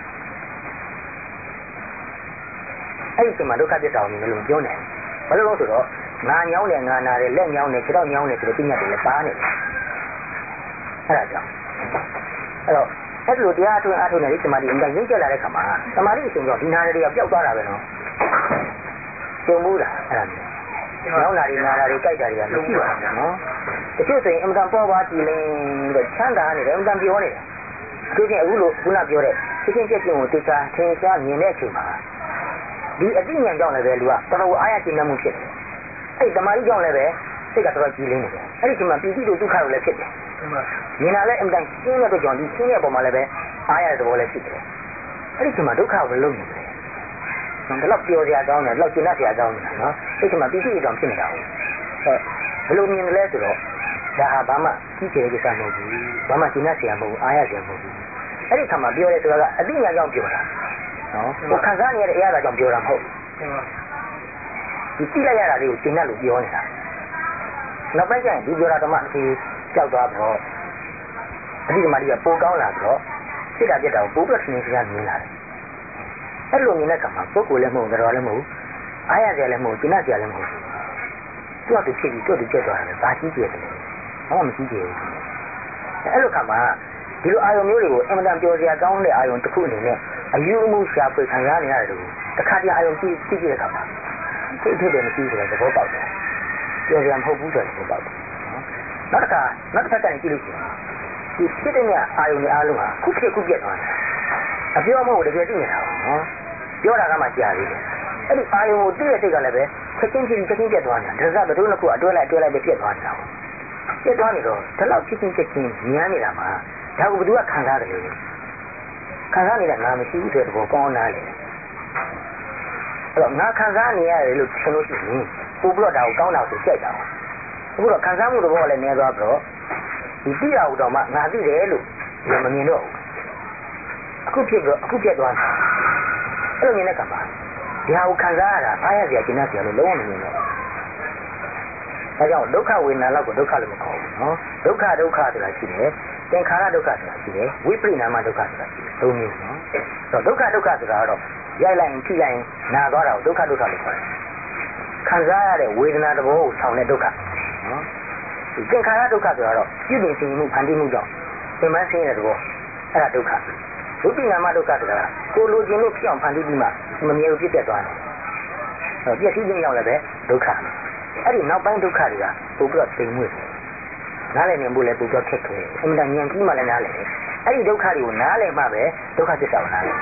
အဲ့ဒီအချိန်မှာဒုက္ခသစ္စာကိုမြင်လို့မပြောနိုင်ဘူးဘာလို့လဲဆိုတော့ငါညောင်းတယ်ငါနာတယ်လက်ညောင်းတယ်ခြေထောက်ညောင်းတယ်ဆိုတဲ့ပညာတွေလည်းပါနေတယ်အဲ့ဒါကြောင့်အဲ့တော့အဲ့လိုတရားထွန်းအားထုတ်နေဒီသမာဓိအင်္ဂါရင်းကျက်လာတဲ့ခါမှာသမာဓိအရှင်ကြောင့်ဒီနာရတွေကပျောက်သွားတာပဲနော်ကျုံဘူးလားအဲ့ဒါမျိုးညောင်းတာတွေနာတာတွေကြိုက်တာတွေကမရှိပါဘူးနော်တချို့ဆိုရင်အမှန်တန်ပေါ်ပါကြည့်လင်းပြီးချမ်းသာနေတယ်အမှန်တန်ပြောနေတယ်သူချင်းအခုလိုခုနပြောတဲ့ချင်းချင်းပြည့်ပြည့်ကိုတေချာထင်ရှားမြင်တဲ့အချိန်မှာဒီအသိဉာဏ်ကြောင့်လည်းပဲလူကတော်တော်အားရကျဉ်းမှုဖြစ်တယ်အဲ့သမာဓိကြောင့်လည်းပဲစိတ်ကတော်တော်ကြည်လင်းနေတယ်အဲ့ဒီချိန်မှာပီတိတို့ဒုက္ခတို့လည်းဖြစ်တယ်မြင်လာလဲအမှန်တန်ရှင်းတဲ့အတွက်ကြောင့်ဒီရှင်းတဲ့ပုံမှာလည်းပဲအားရတဲ့သဘောလည်းဖြစ်တယ်အဲ့ဒီချိန်မှာဒုက္ခကိုလုံးနေတယ်ဒါတော့ပျော်စရာကောင်းတယ်တော့ကျဉ်းစရာကောင်းတယ်နော်အဲ့ဒီချိန်မှာပီတိတောင်ဖြစ်နေတာဟုတ်ဘယ်လိုမြင်လဲဆိုတော့ဒါဟာဘာမှကြီးကျယ်တဲ့ကိစ္စမဟုတ်ဘူးဘာမှကျဉ်းစရာမဟုတ်ဘူးအားရစရာမဟုတ်ဘူးအဲ့ဒီခါမှာပြောရဲဆိုတာကအသိဉာဏ်ကြောင့်ပြောတာနော်ဟိုခံစားနေရတဲ့အရာကြောင့်ပြောတာမဟုတ်ဒီကြည့်လိုက်ရတာလေးကိုကျဉ်းလို့ပြောနေတာနောက်ပိုင်းကျရင်ဒီပြောတာတော့မှဒီကြောက်သွားတော့အဒီကမာဒီကပိုကောင်းလာတော့စိတ်ဓာတ်ပြတ်တာကိုပိုပြီးသင်္ချာမြင်လာတယ်အဲ့လိုမြင်တဲ့အခါမှာပုဂ္ဂိုလ်လည်းမဟုတ်တော်လည်းမဟုတ်အားရစရာလည်းမဟုတ်ကျဉ်းစရာလည်းမဟုတ်သူ့အတူဖြစ်ပြီးသူ့အတူပြတ်သွားတယ်ဘာကြီးကျယ်တယ်ဘာမှမကြီးကျယ်ဘူးအဲ့လိုခါမှာဒီလိုအာယုံမျိုးတွေကိုအင်မတန်ပျော်စရာကောင်းတဲ့အာယုံတစ်ခုအနေနဲ့အယူအမှုရှာဖွေခံရနေရတယ်လို့တခါတည်းအာယုံကြည့်တဲ့အခါမှာသိတဲ့မရှိဆိုတဲ့သဘောပေါက်တယ်ပျော်စရာမဟုတ်ဘူးဆိုတဲ့သဘောပေါက်တယ်နောက်တစ်ခါကနေကြည့်လို့ရှိရင်ဒီဖြစ်တဲ့အာယုံတွေအားလုံးဟာခုဖြစ်ခုပြတ်သွားတယ်အပြောမဟုတ်တကယ်သိနေတာနော်ပြောတာကမှကြားသေးတယ်အဲ့ဒီအာယုံကိုသိတဲ့စိတ်ကလည်းပဲချက်ချင်းပြတ်သွားနေတာဒါကဘယ်လိုလဲခုအတွဲလိုက်ပဲပြတ်သွားနေတာပြတ်သွားနေတော့ဒီလောက်ချက်ချင်းညမ်းနေတာမှာဒါကိုဘယ်သူကခံစားတယ်လဲခံစားနေတာငါမရှိဘူးဆိုတဲ့ဘောကောင်းနားလေအဲ့တော့ငါခံစားနေရတယ်လို့ထင်လို့ရှိရင်ပို့ပြီးတော့ဒါကိုကောင်းတာကိုကြိုက်တာအခုတော့ခံစားမှုသဘောကလည်းနည်းသွားပြီးတော့ဒီသိရအောင်တော့မှငါသိတယ်လို့မမြင်တော့ဘူးအခုပြတ်သွားတယ်အဲ့လိုမြင်တဲ့ကံပါဒီဟာကိုခံစားရတာအားရစရာကျဉ်းစရာလို့လုံးဝမမြင်တော့ဒါကြောင့်ဒုက္ခဝေဒနာလောက်ကိုဒုက္ခလို့မခေါ်ဘူးနော်ဒုက္ခဆိုတာရှိတယ်သင်္ခါရဒုက္ခဆိုတာရှိတယ်ဝိပရိနာမဒုက္ခဆိုတာရှိတယ်သုံးမျိုးနော်ဆိုတော့ဒုက္ခဆိုတာကတော့ရိုက်လိုက်ရင်ထိလိုက်ရင်နာသွားတာကိုဒုက္ခလို့ခေါ်တယ်ခံစားရတဲ့ဝေဒနာသဘောကိုဆောင်တဲ့ဒုက္ခနော်ဒီသင်္ခါရဒုက္ခဆိုတော့ပြုပြင်ခြင်းမှုဖန်တီးမှုကြောင့်သင်္မန်းဆင်းရဲတဲ့သဘောအဲ့ဒါဒုက္ခဝိပရိနာမဒုက္ခဆိုတာကိုလိုချင်လို့ဖြစ်အောင်ဖန်တီးပြီးမှမမြဲဘူးပြတ်သွားတယ်အဲ့ပြည့်စည်ခြင်းကြောင့်လည်းပဲဒုက္ခအဲ့ဒီနောက်ပိုင်းဒုက္ခတွေကပို့ပြီးတော့သိမ်မွေ့တယ်နားလည်နေမှုလည်းပို့ပြီးတော့ခက်ခဲအမှန်တန်ဉာဏ်ကြီးမှလည်းနားလည်တယ်အဲ့ဒီဒုက္ခတွေကိုနားလည်မှပဲဒုက္ခသစ္စာကိုနားလည်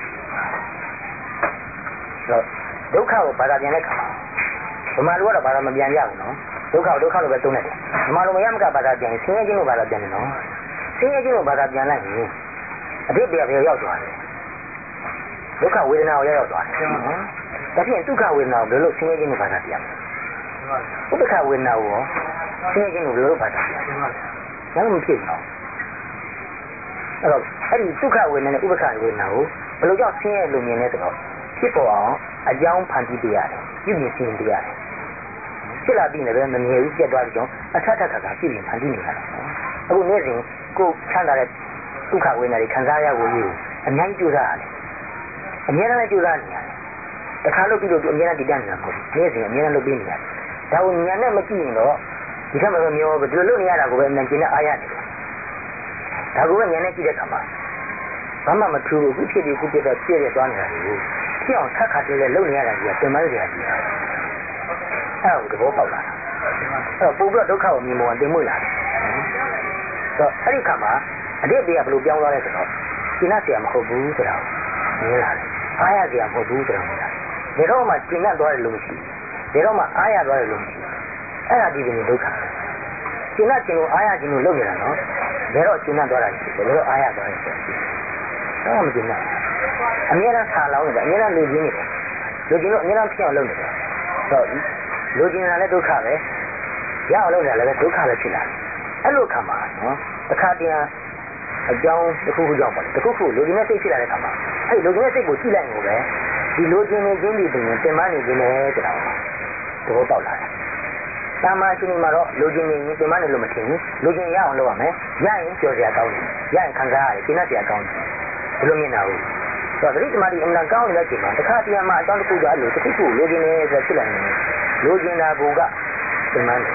တော့ဒုက္ခကိုဘာသာပြန်တဲ့ခါမှာဗမာလူကတော့ဘာသာမပြန်ကြဘူးနော်ဒုက္ခလို့ပဲသုံးတယ်ဗမာလူမရမကဘာသာပြန်ဆင်းရဲခြင်းလို့ဘာသာပြန်တယ်နော်ဆင်းရဲခြင်းလို့ဘာသာပြန်လိုက်ရင်အတိတ်ပဲရောက်သွားတယ်ဒုက္ခဝေဒနာကိုရောက်သွားတယ်နော်ဒါဖြင့်ဒုက္ခဝေဒနာကိုဘယ်လိုဆင်းရဲခြင်းလို့ဘာသာပြန်ဥပ္ပခဝေဒနာကိုဆင်းရဲခြင်းကိုဘယ်လိုဘာသာပြန်ဘာမှမဖြစ်ဘူးအဲ့တော့အဲ့ဒီဒုက္ခဝေဒနာနဲ့ဥပ္ပခဝေဒနာကိုဘယ်လိုကြောင့်ဆင်းရဲလို့မြင်လဲဆိုတော့ဖြစ်ပေါ်အောင်အကြောင်းဖန်တီးပေးရတယ်ပြုပြင်ဆင်ပေးရတယ်ဖြစ်လာပြီးလည်းပဲမမြဲဘူးပြတ်သွားပြီးတော့အထက်ထပ်ပြုပြင်ဖန်တီးနေရတာအခုနေ့စဉ်ကိုချမ်းသာတဲ့ဒုက္ခဝေဒနာတွေခံစားရဖို့ကြီးအများကြီးကြိုးစားရတယ်အများနဲ့ကြိုးစားနေရတယ်တခါလို့ပြီးလို့အများနဲ့တည်တတ်နေတာမဟုတ်ဘူးနေ့စဉ်အများနဲ့လုပ်ပေးနေရတယ်ဒါကိုညာနဲ့မကြည့်ရင်တော့ဒီကမှာတော့မျိုးဘယ်လိုလုပ်နေရတာကိုပဲအမှန်ကျင်နဲ့အားရနေတယ်ဒါကိုပဲညာနဲ့ကြည့်တဲ့အခါမှာဘာမှမထူးဘူးခုဖြစ်ပြီးခုပြတ်တော့ပြည့်ရသွားနေတာကိုဖြစ်အောင်ထပ်ခါတည်းလဲလုပ်နေရတာကြီးကတင်မရကြဘူးအဲ့ဒါကိုသဘောပေါက်လာအဲ့ပို့ပြီးတော့ဒုက္ခကိုမြင်မောတင်မွေ့လာတယ်ဆိုတော့အဲ့ဒီခါမှာအတိတ်တွေကဘယ်လိုပြောင်းသွားလဲဆိုတော့ကျင့်ရမှာမဟုတ်ဘူးဆိုတာမြင်လာတယ်အားရစရာမဟုတ်ဘူးဆိုတာမြင်လာတယ်ဒါတော့မှကျင့်ရသွားတယ်လို့မရှိဘူးဒါတော့မှအားရသွားတယ်လို့မရှိဘူးအဲ့ဒါဒီပင်ဒုက္ခကျင့်လို့အားရခြင်းလို့လုပ်နေတာနော်ဒါတော့ကျင့်သွားတာရှိတယ်ဒါတော့အားရသွားတယ်ဆိုတော့မကျင့်ရအများအားဆာလောင်းနေတယ်အများအားလူကြီးနေတယ်လူချင်းတို့အများအားဖြစ်အောင်လုပ်နေတယ်တော့လူချင်းကလည်းဒုက္ခပဲရအောင်လုပ်တယ်လည်းဒုက္ခပဲဖြစ်လာတယ်အဲ့လိုခါမှာနော်တစ်ခါတည်းအကြောင်းတစ်ခုခုကြောင့်ပါလေတစ်ခုခုလူချင်းနဲ့စိတ်ဖြစ်လာတဲ့ခါမှာအဲ့လူချင်းရဲ့စိတ်ကိုကြည့်လိုက်ရင်ပဲဒီလူချင်းနေချင်းဒီပင်ပင်မနေခြင်းလေဆိုတာသဘောပေါက်လာတယ်တာမရှင်မှာတော့လူချင်းနေရင်ပင်မနေလို့မထင်ဘူးလူချင်းရအောင်လုပ်ရမယ်ရရင်ကြော်စရာကောင်းတယ်ရရင်ခံစားရတယ်ရှင်းတတ်စရာကောင်းတယ်ဘယ်လိုမြင်တာဟုတ်ဆိုတော့ဒီတမာဒီအမှန်ကောင်းနေတဲ့ချိန်မှာတစ်ခါတည်းမှာအကြောင်းတစ်ခုကအဲ့လိုတစ်ခုခုလူချင်းနေဆိုဖြစ်လာနေတယ်လူချင်းတာကိုကပင်မနေ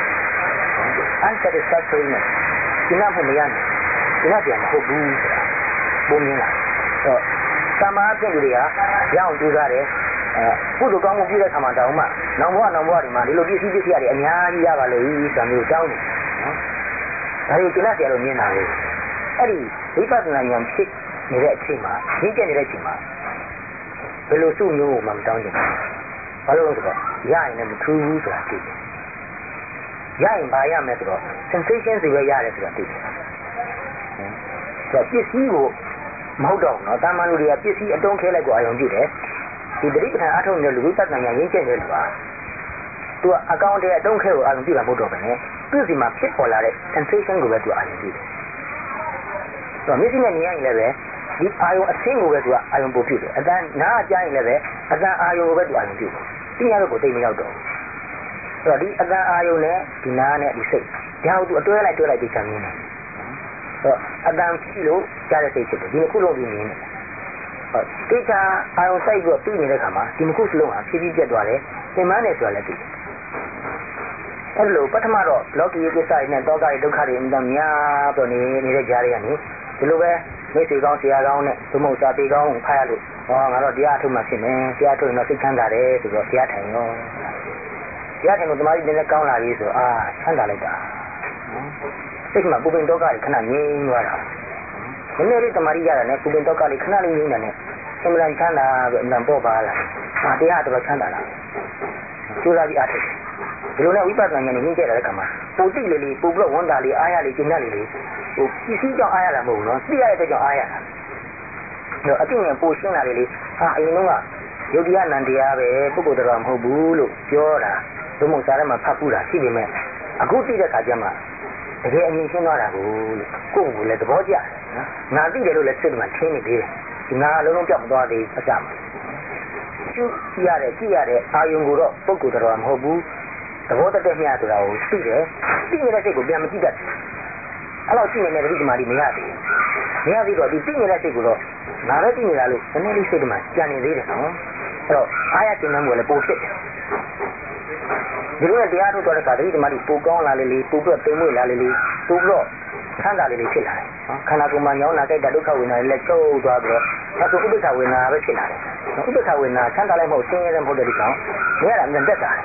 unsatisfactoriness ရှင်းဖို့မရနိုင်ရှင်းပြန်မဟုတ်ဘူးဆိုတာပုံမြင်လာတော့တာမအပြင်လူတွေကရအောင်ကြိုးစားတယ်ကုသိုလ်ကောင်းမှုပြုတဲ့ခါမှာတောင်မှနောင်ဘဝတွေမှာဒီလိုပစ္စည်းရတယ်အများကြီးရပါလို့ဆိုတာမျိုးတောင်းတယ်နော်ဒါတွေကိုကျင့်ရလို့မြင်တာလေအဲ့ဒီဝိပဿနာဉာဏ်ဖြစ်နေတဲ့အချိန်မှာရင့်ကျက်နေတဲ့အချိန်မှာဘယ်လိုစုမျိုးကိုမှမတောင်းကြဘူးဘာလို့လဲဆိုတော့ရရင်လည်းမထူးဘူးဆိုတာသိတယ်ရရင်ဘာရမလဲဆိုတော့ sensation တွေပဲရတယ်ဆိုတာသိတယ်ဆိုတော့ပစ္စည်းကိုမဟုတ်တော့ဘူးနော်တာမန်လူတွေကပစ္စည်းအတုံးခဲလိုက်ကိုအာရုံပြုတယ်ဒီတတိပဌာန်အထုံးတဲ့လူဝိပဿနာဉာဏ်ရင့်ကျက်တဲ့လူဟာသူကအကောင့်တဲ့အတုံးခဲကိုအာရုံပြုတာမဟုတ်တော့ဘဲနဲ့သူ့စီမှာဖြစ်ပေါ်လာတဲ့ sensation ကိုပဲသူအာရုံပြုတယ်ဆိုတော့မျက်စိနဲ့မြင်ရရင်လည်းပဲဒီအာရုံအဆင်းကိုပဲသူကအာရုံပို့ပြုတယ်အတန်နားကြားရင်လည်းပဲအတန်အာရုံကိုပဲသူအာရုံပြုတယ်သိရတော့ကိုသိမရောက်တော့ဆိုတော့ဒီအတန်အာရုံနဲ့ဒီနားနဲ့ဒီစိတ်ဒါကိုသူအတွဲလိုက်ပြီးချမ်းမြင်တယ်ဆိုတော့အတန်ကြည့်လို့ကြားတဲ့စိတ်ဖြစ်တယ်ဒီနှစ်ခုလုံးပြီးမြင်တယ်ဟုတ်တိကျအာရုံစိုက်ပြီးပြီးနေတဲ့ခါမှာဒီနှစ်ခုစလုံးဟာဖြည်းဖြည်းပြတ်သွားတယ်သင်္မန်းနဲ့ဆိုတာလည်းသိတယ်အဲ့လိုပထမတော့လောကီကိစ္စတွေနဲ့တောကတွေဒုက္ခတွေအများများတော့နေတဲ့ကြားတွေကနေဒီလိုပဲမိတ်ဆွေကောင်းဆရာကောင်းနဲ့သူမဟုတ်စာပေကောင်းဖတ်ရလို့ဟောငါတော့တရားထုတ်မှဖြစ်မယ်တရားထုတ်ရင်တော့စိတ်ချမ်းသာတယ်ဆိုတော့တရားထိုင်ရောတရားထိုင်လို့တမားကြီးနည်းနည်းကောင်းလာပြီဆိုချမ်းသာလိုက်တာစိတ်မှာပူပင်တောကတွေခဏငြိမ်းသွားတာနည်းနည်းလေးတမားကြီးရတာနဲ့ပူပင်တောကတွေခဏလေးငြိမ်းတာနဲ့အမှန်ချမ်းသာပြီးအမှန်ပေါ်ပါလာတရားတော်ချမ်းသာလာကျိုးစားပြီးအားထုတ်ဒီလိုနဲ့ဝိပဿနာဉာဏ်နဲ့ရင်းကျက်လာတဲ့ခါမှာပူတိလေးလေးပူပြီးတော့ဝန်တာလေးအားရလေးကျဉ်းလေးလေးဟိုပစ္စည်းကြောင့်အားရတာမဟုတ်ဘူးနော်သိရတဲ့အတွက်ကြောင့်အားရတာတော့အတိနဲ့ပူရှင်းလာလေးလေးအရင်ကယုတ်တရားနန္တရားပဲပုဂ္ဂိုလ်တော်မဟုတ်ဘူးလို့ပြောတာဘုမို့စားထဲမှာဖတ်ပူတာရှိပေမဲ့အခုသိတဲ့ခါကျမှတကယ်အမြင်ရှင်းသွားတာကိုကိုယ့်ကိုယ်လည်းသဘောကျတယ်နော်ငါသိတယ်လို့လည်းစိတ်မှာထင်းနေသေးတယ်ဒီငါအလုံးလုံးပြောက်မသွားသေးဘူးအစမှာကျူကြည့်ရတဲ့အာယုံကိုတော့ပုဂ္ဂိုလ်တော်မဟုတ်ဘူးသဘောတည့်မြတ်ဆိုတာကိုသိတယ်သိနေတဲ့စိတ်ကိုပြန်မကြည့်တတ်ဘူးအဲ့လိုကြည့်နေတဲ့တတိသမารီမရသေးဘူးမရသေးတော့ဒီသိနေတဲ့စိတ်ကိုတော့ငါပဲသိနေတာလို့နည်းနည်းလေးစိတ်ကမှကြံနေသေးတယ်နော်အဲ့တော့အားရကျဉ်းမှုကလည်းပိုဖြစ်တယ်ဒီလိုနဲ့တရားထုတ်တော့တဲ့အခါတတိသမารီပိုကောင်းလာလေလေပိုပြီးတော့တိမ်မွေ့လာလေလေပိုပြီးတော့ချမ်းသာလေလေဖြစ်လာတယ်နော်ခန္ဓာကိုယ်မှာညောင်းလာကြိုက်တဲ့ဒုက္ခဝေဒနာတွေလည်းချုပ်သွားပြီးတော့နောက်ဆိုဥပ္ပခဝေဒနာပဲဖြစ်လာတယ်ဥပ္ပခဝေဒနာချမ်းသာလည်းမဟုတ်ဆင်းရဲလည်းမဟုတ်တဲ့ဒီကောင်မရတာအမြင်တက်တာ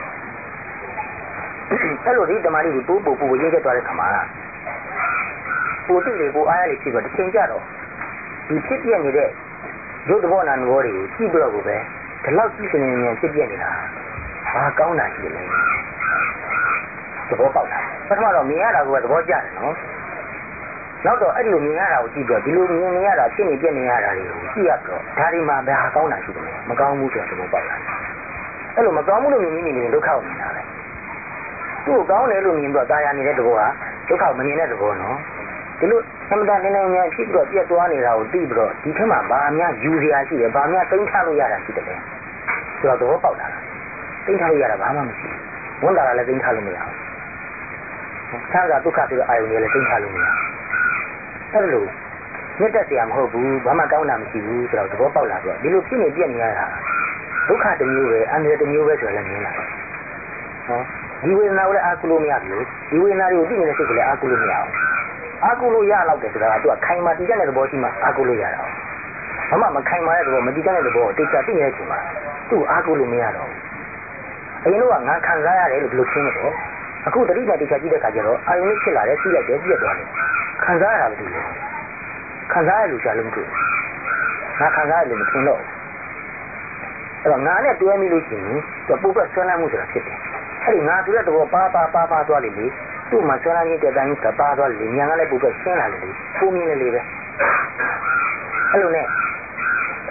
အဲ့လိုဒီတမားလေးကိုပူရင်းကျက်သွားတဲ့ခါမှာပူတိလေးပူအားရလေးဖြစ်တော့တစ်ချိန်ကြတော့ဒီဖြစ်ပြနေတဲ့ရုပ်သဘောနာသဘောတွေကိုကြည့်ပြီးတော့ကိုပဲဒီလောက်ကြည့်နေရင်ဖြစ်ပြနေတာဘာကောင်းတာရှိလဲသဘောပေါက်တာပထမတော့မြင်ရတာကသဘောကျတယ်နော်နောက်တော့အဲ့ဒီလိုမြင်ရတာကိုကြည့်ပြီးတော့ဒီလိုမြင်နေရတာဖြစ်နေပြနေရတာတွေကိုကြည့်ရတော့ဒါဒီမှာဘာကောင်းတာရှိတယ်မကောင်းဘူးဆိုတော့သဘောပေါက်လာတယ်အဲ့လိုမကောင်းဘူးလို့မြင်နေဒုက္ခကိုမြင်တာပဲသူ့ကိုကောင်းတယ်လို့မြင်ပြီးတော့တာယာနေတဲ့သဘောကဒုက္ခမမြင်တဲ့သဘောနော်ဒီလိုအမှန်တန်နေနေများဖြစ်ပြီးတော့ပြတ်သွားနေတာကိုသိပြီးတော့ဒီထက်မှဘာများယူစရာရှိတယ်ဘာများသိမ်းချလို့ရတာရှိတယ်လဲဆိုတော့သဘောပေါက်လာတာသိမ်းချလို့ရတာဘာမှမရှိဘူးဝန်တာလည်းသိမ်းချလို့မရဘူးချမ်းသာဒုက္ခဆိုတဲ့အာယုန်တွေလည်းသိမ်းချလို့မရဘူးအဲ့လိုမြတ်တတရားမဟုတ်ဘူးဘာမှကောင်းတာမရှိဘူးဆိုတော့သဘောပေါက်လာတော့ဒီလိုဖြစ်နေပြက်နေရတာဒုက္ခတစ်မျိုးပဲအန္တရာယ်တစ်မျိုးပဲဆိုတော့လည်းမြင်လာတယ်ဟောဒီဝေဒနာကိုလည်းအာကုလို့မရဘူးဒီဝေဒနာတွေကိုသိနေတဲ့စိတ်ကိုလည်းအာကုလို့မရအောင်အာကုလို့ရတော့တယ်ဆိုတာကသူကခိုင်မာတည်ကြတဲ့သဘောရှိမှအာကုလို့ရတာဘာမှမခိုင်မာတဲ့သဘောမတည်ကြတဲ့သဘောကိုတိကျသိနေတဲ့အချိန်မှာသူ့အာကုလို့မရတော့အရင်တော့ငါခံစားရတယ်လို့ဒီလိုရှင်းနေတယ်အခုတတိယတိကျကြည့်တဲ့အခါကျတော့အာယုန်နဲ့ဖြစ်လာတယ်သိလိုက်တယ်ပြည့်သွားတယ်ခံစားရတာမသိဘူးခံစားရလို့ရှာလို့မတွေ့ငါခံစားရလို့မထင်တော့အဲ့တော့ငါနဲ့တွဲမိလို့ရှိရင်သူပုဂ္ဂိုလ်ဆွဲလန်းမှုဆိုတာဖြစ်တယ်အဲ့ဒီငါဆိုတဲ့သဘောပါသွားလေလေသူ့မှာဆွဲလန်းနေတဲ့တိုင်းကပါသွားလေညာကလည်းပုဂ္ဂိုလ်ရှင်းလာလေလေပုံမြင်လေလေပဲအဲ့လိုနဲ့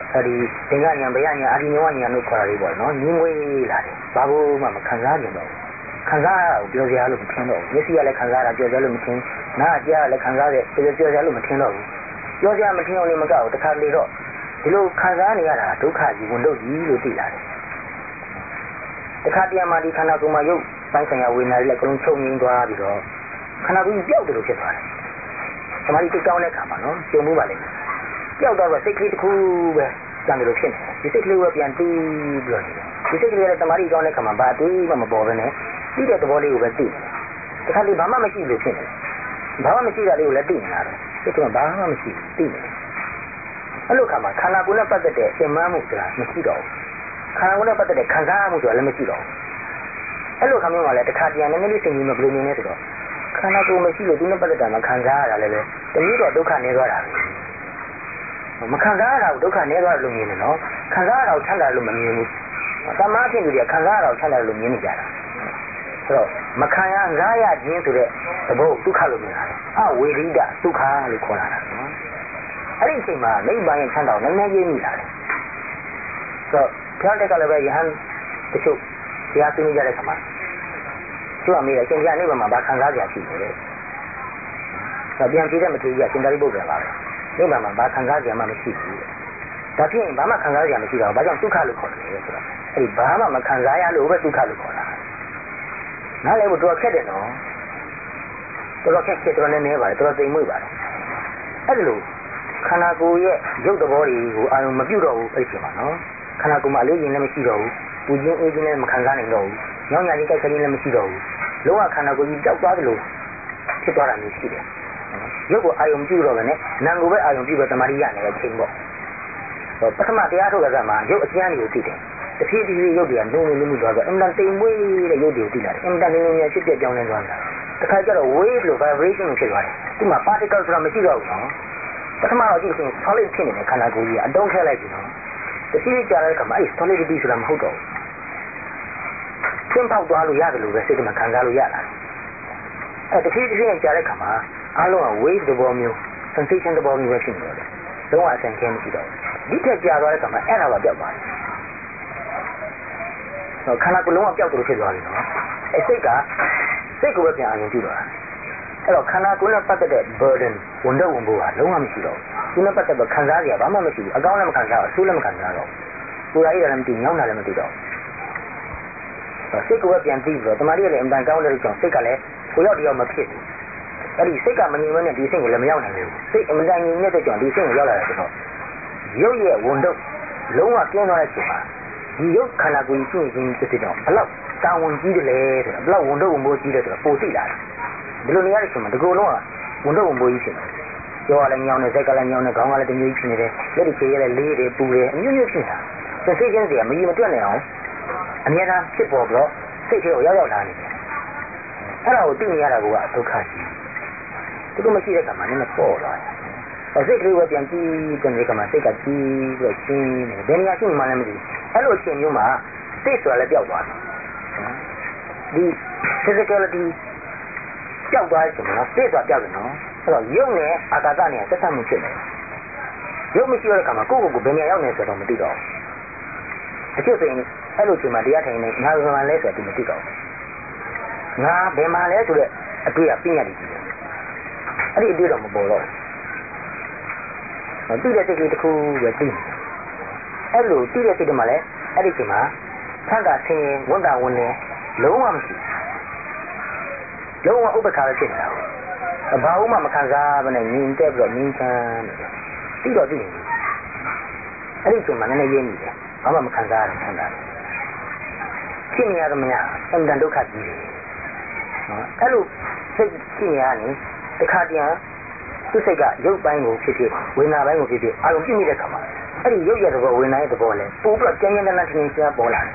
ဒီသင်္ကညာဗျာညာအာဒီမောညာလို့ခေါ်တာလေးပေါ့နော်ညီငွေလာတယ်ဘာလို့မှမခံစားကြတော့ခံစားရအောင်ပြောစရာလို့မထင်တော့ဘူးမျက်စိကလည်းခံစားရပြောစရာလို့မထင်နားကြားလည်းခံစားရပြောစရာလို့မထင်တော့ဘူးပြောစရာမထင်အောင်လည်းမကောက်တခါလေတော့ဒီလိုခံစားနေရတာဒုက္ခကြီးဝန်တော့ကြီးလို့သိလာတယ်တခါတည်းမှာဒီခန္ဓာကိုယ်မှာရုပ်ပိုင်းဆိုင်ရာဝေဒနာတွေလည်းအကုန်ချုပ်ငြိမ်းသွားပြီးတော့ခန္ဓာကိုယ်ကြီးပျောက်တယ်လို့ဖြစ်သွားတယ်သမာဓိတိတ်ကောင်းတဲ့ခါမှာနော်ကျုံမှုပါလိမ့်မယ်ပျောက်တော့စိတ်ကလေးတစ်ခုပဲကြံတယ်လို့ဖြစ်နေတယ်ဒီစိတ်ကလေးကပြန်တီးပြီးတော့ဒီစိတ်ကလေးကသမာဓိကောင်းတဲ့ခါမှာဘာတွေးမှမပေါ်ဘဲနဲ့သိတဲ့သဘောလေးကိုပဲသိတယ်တခါလေဘာမှမရှိလို့ဖြစ်နေတယ်ဘာမှမရှိတာလေးကိုလည်းသိနေတာပဲစိတ်ကဘာမှမရှိသိနေတယ်အဲ့လိုခါမှာခန္ဓာကိုယ်နဲ့ပတ်သက်တဲ့သင်္မန်းမှုဆိုတာမရှိတော့ဘူးခန္ဓာကိုယ်နဲ့ပတ်သက်တဲ့ခံစားမှုဆိုတာလည်းမရှိတော့ဘူးအဲ့လိုခါမျိုးမှာလည်းတခါတည်းနည်းနည်းလေးစိတ်ကြီးမဘလို့နေနေဆိုတော့ခန္ဓာကိုယ်မရှိလို့သူနဲ့ပတ်သက်တာမခံစားရတာလည်းပဲတမျိုးတော့ဒုက္ခနေသွားတာပဲမခံစားရတာကိုဒုက္ခနေသွားတယ်လို့မြင်တယ်နော်ခံစားရတာကိုချမ်းသာလို့မမြင်ဘူးတမန်ဖြစ်သူတွေကခံစားရတာကိုချမ်းသာလို့မြင်နေကြတာဆိုတော့မခံရစားရခြင်းဆိုတဲ့သဘောဒုက္ခလို့မြင်တာအဝေဒိတဒုက္ခလို့ခေါ်တာနော်အဲ့ဒီအချိန်မှာနိဗ္ဗာန်ရဲ့ချမ်းသာကိုနည်းနည်းရင်းမိလာတယ်ဆိုတော့ဘုရားတက်ကလည်းပဲယဟန်တချို့တရားသိနေကြတဲ့ခါမှာသူကမေးတယ်ရှင်ပြနိဗ္ဗာန်မှာဘာခံစားကြရှိလဲဆိုတော့ပြန်ကြည့်တဲ့မထေရကြီးကရှင်သာရိပုတ္တရာပါပဲနိဗ္ဗာန်မှာဘာခံစားကြမှမရှိဘူးဒါဖြင့်ဘာမှခံစားကြမရှိတော့ဘာကြောင့်ဒုက္ခလို့ခေါ်တယ်ဆိုတော့အဲ့ဒီဘာမှမခံစားရလို့ပဲဒုက္ခလို့ခေါ်တာနားလည်ဖို့တော်ခက်တယ်နော်တော်ခက်တော်နည်းနည်းပါတယ်တော်သိမ်မွေ့ပါတယ်အဲ့ဒီလိုခန္ဓာကိုယ်ရဲ့ရုပ်သဘောတွေကိုအာရုံမပြုတ်တော့ဘူးအဲ့ဒီမှာနော်ခန္ဓာကိုယ်မှာအလေးရင်လည်းမရှိတော့ဘူးပူခြင်းအေးခြင်းလည်းမခံစားနိုင်တော့ဘူးညောင်းညာခြင်းကြိုက်ခြင်းလည်းမရှိတော့ဘူးလုံးဝခန္ဓာကိုယ်ကြီးတောက်သွားသလိုဖြစ်သွားတာမျိုးရှိတယ်ရုပ်ကိုအာရုံပြုတော့လည်းနာမ်ကိုပဲအာရုံပြုတော့တမာတိရနေတဲ့အချိန်ပေါ့ပထမတရားထုတ်ရတာမှာရုပ်အကျဉ်းတွေကိုသိတယ်တဖြည်းဖြည်းရုပ်တွေကနုံနုံနုသွားတော့အင်မတန်တိမ်မွေးတဲ့ရုပ်တွေကိုသိလာတယ်အင်မတန်နုံနုံများဖြစ်ပြပြောင်းလဲသွားတာတခါကျတော့ wave လို့ vibration လို့ဖြစ်သွားတယ်ဒီမှာ particle ဆိုတာမရှိတော့ဘူးနော်ပထမတော့ကြည့်ရင် solid ဖြစ်နေတဲ့ခန္ဓာကိုယ်ကြီးအတုံးထည့်လိုက်ပြီနော်တဖြည်းဖြည်းကြာတဲ့အခါမှာအဲ့ solidity ဆိုတာမဟုတ်တော့ဘူးသင်ပေါက်သွားလို့ရတယ်လို့ပဲစိတ်ကမှခံစားလို့ရတာအဲ့တဖြည်းဖြည်းကြာတဲ့အခါမှာအလုံးက wave သဘောမျိုး sensation သဘောမျိုးပဲဖြစ်နေတယ်လုံးဝအဆင်ခဲမရှိတော့ဘူးဒီထက်ကြာသွားတဲ့အခါမှာအဲ့ဒါကပျောက်သွားတယ်ခန္ဓာကိုယ်လုံးဝပျောက်တယ်လို့ဖြစ်သွားပြီနော်အဲ့စိတ်ကိုပဲပြန်အာရုံပြုတော့တာအဲ့တော့ခန္ဓာကိုယ်နဲ့ပတ်သက်တဲ့ burden ဝန်တော့ဝန်ဖို့ကလုံးဝမရှိတော့ဘူးသူနဲ့ပတ်သက်တဲ့ခံစားစရာဘာမှမရှိဘူးအကောင်းလည်းမခံစားဘူးအဆိုးလည်းမခံစားတော့ဘူးကိုယ်ရည်လည်းမသိညောင်းတာလည်းမသိတော့စိတ်ကိုပဲပြန်သိပြီးတော့တမာရီလည်းအမှန်ကောင်းတဲ့ကြောင့်စိတ်ကလည်းကိုရောက်တယောက်မဖြစ်ဘူးအဲ့ဒီစိတ်ကမငြိမ်မနဲ့ဒီစိတ်ကိုလည်းမရောက်နိုင်ဘူးစိတ်အမှန်တန်ငြိမ်နေတဲ့ကြောင့်ဒီစိတ်ကိုရောက်လာတယ်ဆိုတော့ရုပ်ရဲ့ဝန်တော့လုံးဝကျင်းသွားတဲ့အချိန်မှာဒီရုပ်ခန္ဓာကိုယ်ကြီးရှိနေခြင်းဖြစ်တဲ့ကြောင့်ဘလောက်တာဝန်ကြီးတယ်လဲဆိုတော့ဘလောက်ဝန်တော့ဝန်ဖို့ကြီးတယ်ဆိုတော့ပိုသိလာတယ်ဒီလိုနေရတဲ့အချိန်မှာဒီကိုယ်လုံးကဝန်တော့ဝန်ဖို့ကြီးဖြစ်တယ်ကြောကလည်းညောင်းနေစိတ်ကလည်းညောင်းနေခေါင်းကလည်းတမျိုးကြီးဖြစ်နေတယ်လက်တွေခြေရလည်းလေးတယ်ပူတယ်အမျိုးမျိုးဖြစ်နေတာစိတ်စိတ်ချင်းစီကမကြီးမတွက်နိုင်အောင်အများအားဖြစ်ပေါ်ပြီးတော့စိတ်ထဲကိုရောက်လာနေတယ်အဲ့ဒါကိုသိနေရတာကဒုက္ခကြီးသူတို့မရှိတဲ့ကံမှာနည်းနည်းပေါ်လာတယ်စိတ်ကလေးကပြန်ကြည့်တဲ့ကံမှာစိတ်ကကြည့်ပြီးတော့ရှင်းနေတယ်ဘယ်နေရာရှိမှလည်းမသိဘူးအဲ့လိုအချိန်မျိုးမှာစိတ်ဆိုတာလည်းပျောက်သွားတယ်ဒီ physicality ပျောက်သွားတယ်နော်စိတ်ဆိုတာပျောက်တယ်နော်အဲ့တော့ရုပ်နဲ့အာကာသနဲ့ဆက်ဆက်မှုဖြစ်တယ်ရုပ်မရှိတဲ့ကံမှာကိုယ့်ကိုယ်ဘယ်နေရာရောက်နေဆိုတော့မသိတော့ဘူးတချို့ဆိုရင်အဲ့လိုချိန်မှာတရားထိုင်နေငါဘယ်မှာလဲဆိုတော့မသိတော့ဘူးငါဘယ်မှာလဲဆိုတဲ့အတွေ့အပြညာတည်ကြည့်တယ်အဲ့ဒီအတွေ့တော့မပေါ်တော့ဘူးသိတဲ့စိတ်ကလေးတစ်ခုပဲသိအဲ့လိုသိတဲ့စိတ်ကမှလည်းအဲ့ဒီချိန်မှာဆန္ဒဆင်းရဲဝန်တာဝန်နေလုံးဝမရှိလုံးဝဥပ္ပခါပဲဖြစ်နေတာဘာမှမခံစားဘဲနဲ့ငြိမ်သက်ပြီးတော့ငြိမ်ချမ်းနေတယ်သိတော့သိနေတယ်အဲ့ဒီချိန်မှာနည်းနည်းရင်းနေတယ်ဘာမှမခံစားရဘူးဆန္ဒဖြစ်နေရသမျှအမှန်ဒုက္ခကြီးတယ်နော်အဲ့လိုစိတ်ဖြစ်နေရရင်တခါတည်းသူ့စိတ်ကရုပ်ပိုင်းကိုဖြစ်ဖြစ်ဝေဒနာပိုင်းကိုဖြစ်ဖြစ်အာရုံပြုမိတဲ့အခါမှာအဲ့ဒီရုပ်ရဲ့သဘောဝေဒနာရဲ့သဘောလဲပို့ပြီးတော့ကျဉ်းကျဉ်းတန်းတန်းထင်ထင်ရှားပေါ်လာတယ်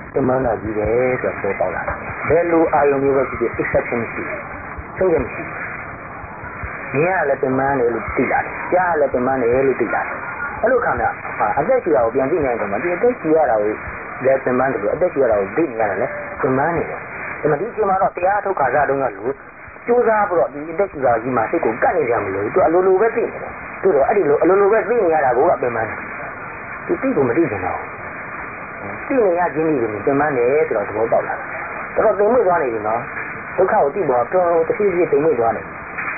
တင်မနာကြီးတယ်ဆိုတော့ပေါ့လားဘယ်လိုအာယုံမျိုးပဲဖြစ်ဖြစ် exception ရှိဆုံးချက်မရှိမြင်ရလည်းတင်မန်းတယ်လို့သိလာတယ်ကြားလည်းတင်မန်းတယ်လို့သိလာတယ်အဲ့လိုခါမှအသက်ကြီးရကိုပြန်သိနိုင်တယ်မှာဒီအသက်ကြီးရတာကိုလည်းတင်မန်းတယ်လို့အသက်ကြီးရတာကိုသိနေရတယ်လေတင်မန်းနေတယ်ဒီမှာဒီအချိန်မှာတော့တရားထုတ်ခါစားတုန်းကလို့ကြိုးစားပြီးတော့ဒီအသက်ကြီးရကြီးမှာစိတ်ကိုကတ်နေကြမလို့သူအလိုလိုပဲသိနေတယ်သူတော့အဲ့ဒီလိုအလိုလိုပဲသိနေရတာကိုကတင်မန်းတယ်သူသိကိုမသိကြတော့သိနေရခြင်းကြီးကိုတင်မန်းတယ်ဆိုတော့သဘောပေါက်လာတယ်တော့တင်မွေ့သွားနေပြီနော်ဒုက္ခကိုသိပေါ်တော့တစ်ဖြည်းဖြည်းတင်မွေ့သွားတယ်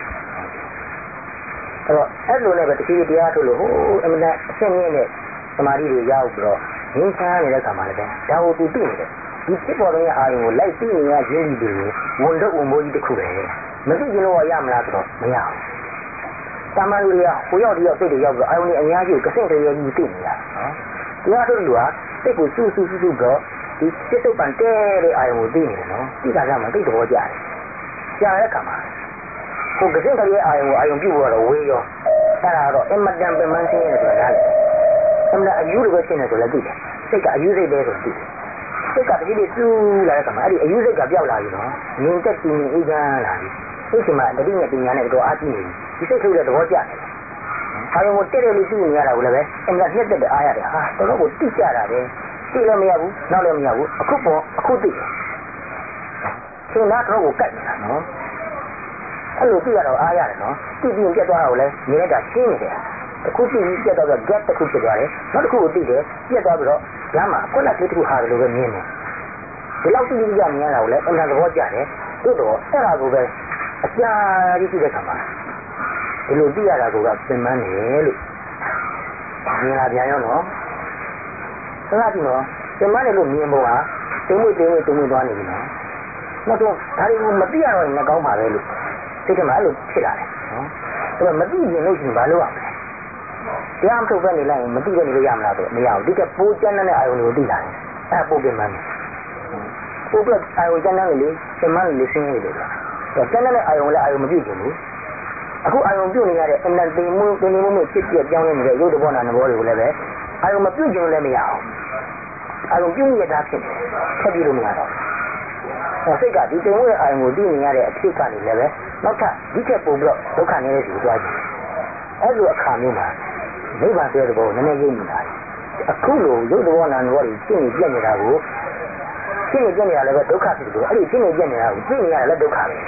အဲ့လိုနဲ့ပဲတတိယတရားထုတ်လို့ဟိုအမှန်အရှင်းမြင့်တဲ့သမာဓိတွေရောက်ပြီးတော့ငြိမ်းချမ်းနေတဲ့ခါမှလည်းပဲဒါကိုသူသိနေတယ်ဒီဖြစ်ပေါ်တဲ့အာရုံကိုလိုက်သိနေရခြင်းဒီတွေကိုဝန်တော့ဝန်မိုးကြီးတစ်ခုပဲမသိကြလို့ရမလားဆိုတော့မရဘူးတာမန်လူတွေကဟိုရောက်ဒီရောက်စိတ်တွေရောက်ပြီးအာရုံတွေအများကြီးကိုကစင့်တရေကြီးသိနေရနော်တရားထုတ်လို့ကစိတ်ကိုစူးတော့ဒီစိတ်စုပ်ပန်တဲတဲ့အာရုံကိုသိနေတယ်နော်သိတာကမှသိတော်ကြတယ်ကြားတဲ့ခါမှာကိုကစင့်တရေအာရုံပြုတ်တော့ဝေးရောအဲ့ဒါတော့အမတန်ပင်မဆင်းရဲတယ်ဆိုတာလည်းအမှန်အယူလိုပဲရှင်းတယ်ဆိုလည်းသိတယ်စိတ်ကအယူစိတ်ပဲဆိုသိတယ်စိတ်ကတကယ်ကြီးတူးလာတဲ့ခါမှာအဲ့ဒီအယူစိတ်ကပြောက်လာပြီနော်ငြိမ်သက်ပြီးအေးချမ်းလာပြီစိတ်ကမှတတိယပညာနဲ့တော့အားကြည့်နေပြီဒီစိတ်ထုတ်တဲ့သဘောကျတယ်အာရုံကိုတဲ့လို့သိနေရတာကိုလည်းပဲအမှန်နှစ်သက်တဲ့အားရတယ်ဟာတော်တော်ကိုတိကျတာပဲသိလည်းမရဘူးနောက်လည်းမရဘူးအခုသိတယ်ရှင်နာတော့ကိုကတ်နေတာနော်အဲ့လိုသိရတော့အားရတယ်နော်သိပြီးပြတ်သွားတော့လည်းမြင်လိုက်တာရှင်းနေတယ်တစ်ခုသိပြီးပြတ်သွားတော့ gap တစ်ခုဖြစ်သွားတယ်နောက်တစ်ခုကိုသိတယ်ပြတ်သွားပြီးတော့ညမှာကွက်လက်လေးတစ်ခုဟာတယ်လို့ပဲမြင်တယ်ဒီလောက်သိပြီးကြမြင်ရတာကိုလည်းအမှန်သဘောကျတယ်တို့တော့အဲ့ဒါကိုပဲအကြာကြီးသိတဲ့ခါမှာဒီလိုသိရတာကပြင်ပန်းတယ်လို့မြင်လာပြန်ရောနော်ဆက်လာကြည့်နော်ပြင်ပန်းတယ်လို့မြင်ဖို့ဟာတိမ်မွေ့သွားနေပြီနော်နောက်တော့ဒါတွေကိုမသိရတော့လည်းကောင်းပါပဲလို့စိတ်ထဲမှာအဲ့လိုဖြစ်လာတယ်နော်အဲ့တော့မသိရင်လို့ရှိရင်ဘာလုပ်ရမလဲတရားမထုတ်ပဲနေလိုက်ရင်မသိပဲနေလို့ရမလားဆိုမရဘူးဒီကပိုးကျန်းတဲ့အာယုံတွေကိုသိလာတယ်အဲ့ပိုးပြင်မှန်းတယ်ပိုးပြအာယုံကျန်းတဲ့လေပြင်မှန်းလေဆင်းရဲတယ်တော့ကျန်းတဲ့အာယုံလည်းအာယုံမပြည့်ချင်ဘူးအခုအာယုံပြုတ်နေရတဲ့အနတ္တိမှုတင်မှုဖြစ်ပြပြောင်းလဲနေတဲ့ရုပ်တဘောနာနဘောတွေကိုလည်းပဲအာယုံမပြုတ်ချင်လည်းမရအောင်အာယုံပြုတ်ရတာဖြစ်တယ်ထပ်ပြီးလို့မရတော့စိတ်ကဒီတင်မှုရဲ့အာယုံကိုသိနေရတဲ့အဖြစ်ကနေလည်းပဲနောက်ထပ်ဒီချက်ပုံပြီးတော့ဒုက္ခနေတဲ့စီသွားကြည့်အဲ့လိုအခါမျိုးမှာနိဗ္ဗာန်ဆိုတဲ့ဘောကိုနည်းနည်းရိပ်မိလာတယ်အခုလိုရုပ်တဘောနာနဘောတွေရှင်းနေပြနေတာကိုရှင်းနေပြနေတာလည်းပဲဒုက္ခဖြစ်တယ်အဲ့ဒီရှင်းနေပြနေတာကိုသိနေရလည်းဒုက္ခပဲ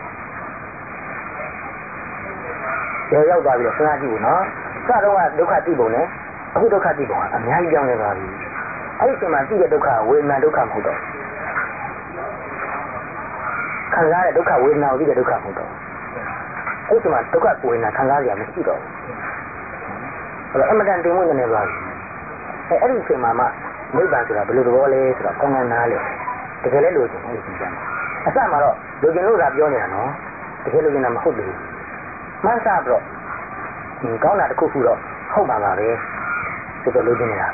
ကျေရောက်သွားပြီးတော့စဉ်းစားကြည့်ဘူးနော်စတော့ကဒုက္ခသိပုံနဲ့အခုဒုက္ခသိပုံကအများကြီးပြောင်းလဲသွားပြီအဲ့ဒီအချိန်မှာသိတဲ့ဒုက္ခဝေဒနာဒုက္ခမဟုတ်တော့ခံစားတဲ့ဒုက္ခဝေဒနာကိုသိတဲ့ဒုက္ခမဟုတ်တော့အဲ့ဒီမှာဒုက္ခဝေဒနာခံစားရမရှိတော့ဘူးအဲ့တော့အမှန်တန်တင်ဝင်နေပါပြီအဲ့ဒီအချိန်မှာမှနိဗ္ဗာန်ဆိုတာဘယ်လိုသဘောလဲဆိုတော့ကောင်းကောင်းနားလေတကယ်လည်းလို့ချင်တယ်ဒီကြမ်းအစမှာတော့လူကျင်လို့သာပြောနေတာနော်တကယ်လို့ကျင်တာမဟုတ်ဘူးမှန်းစားပြီးတော့ကောင်းတာတစ်ခုခုတော့ဟုတ်ပါပါပဲဆိုတော့လို့ကျင်နေတာ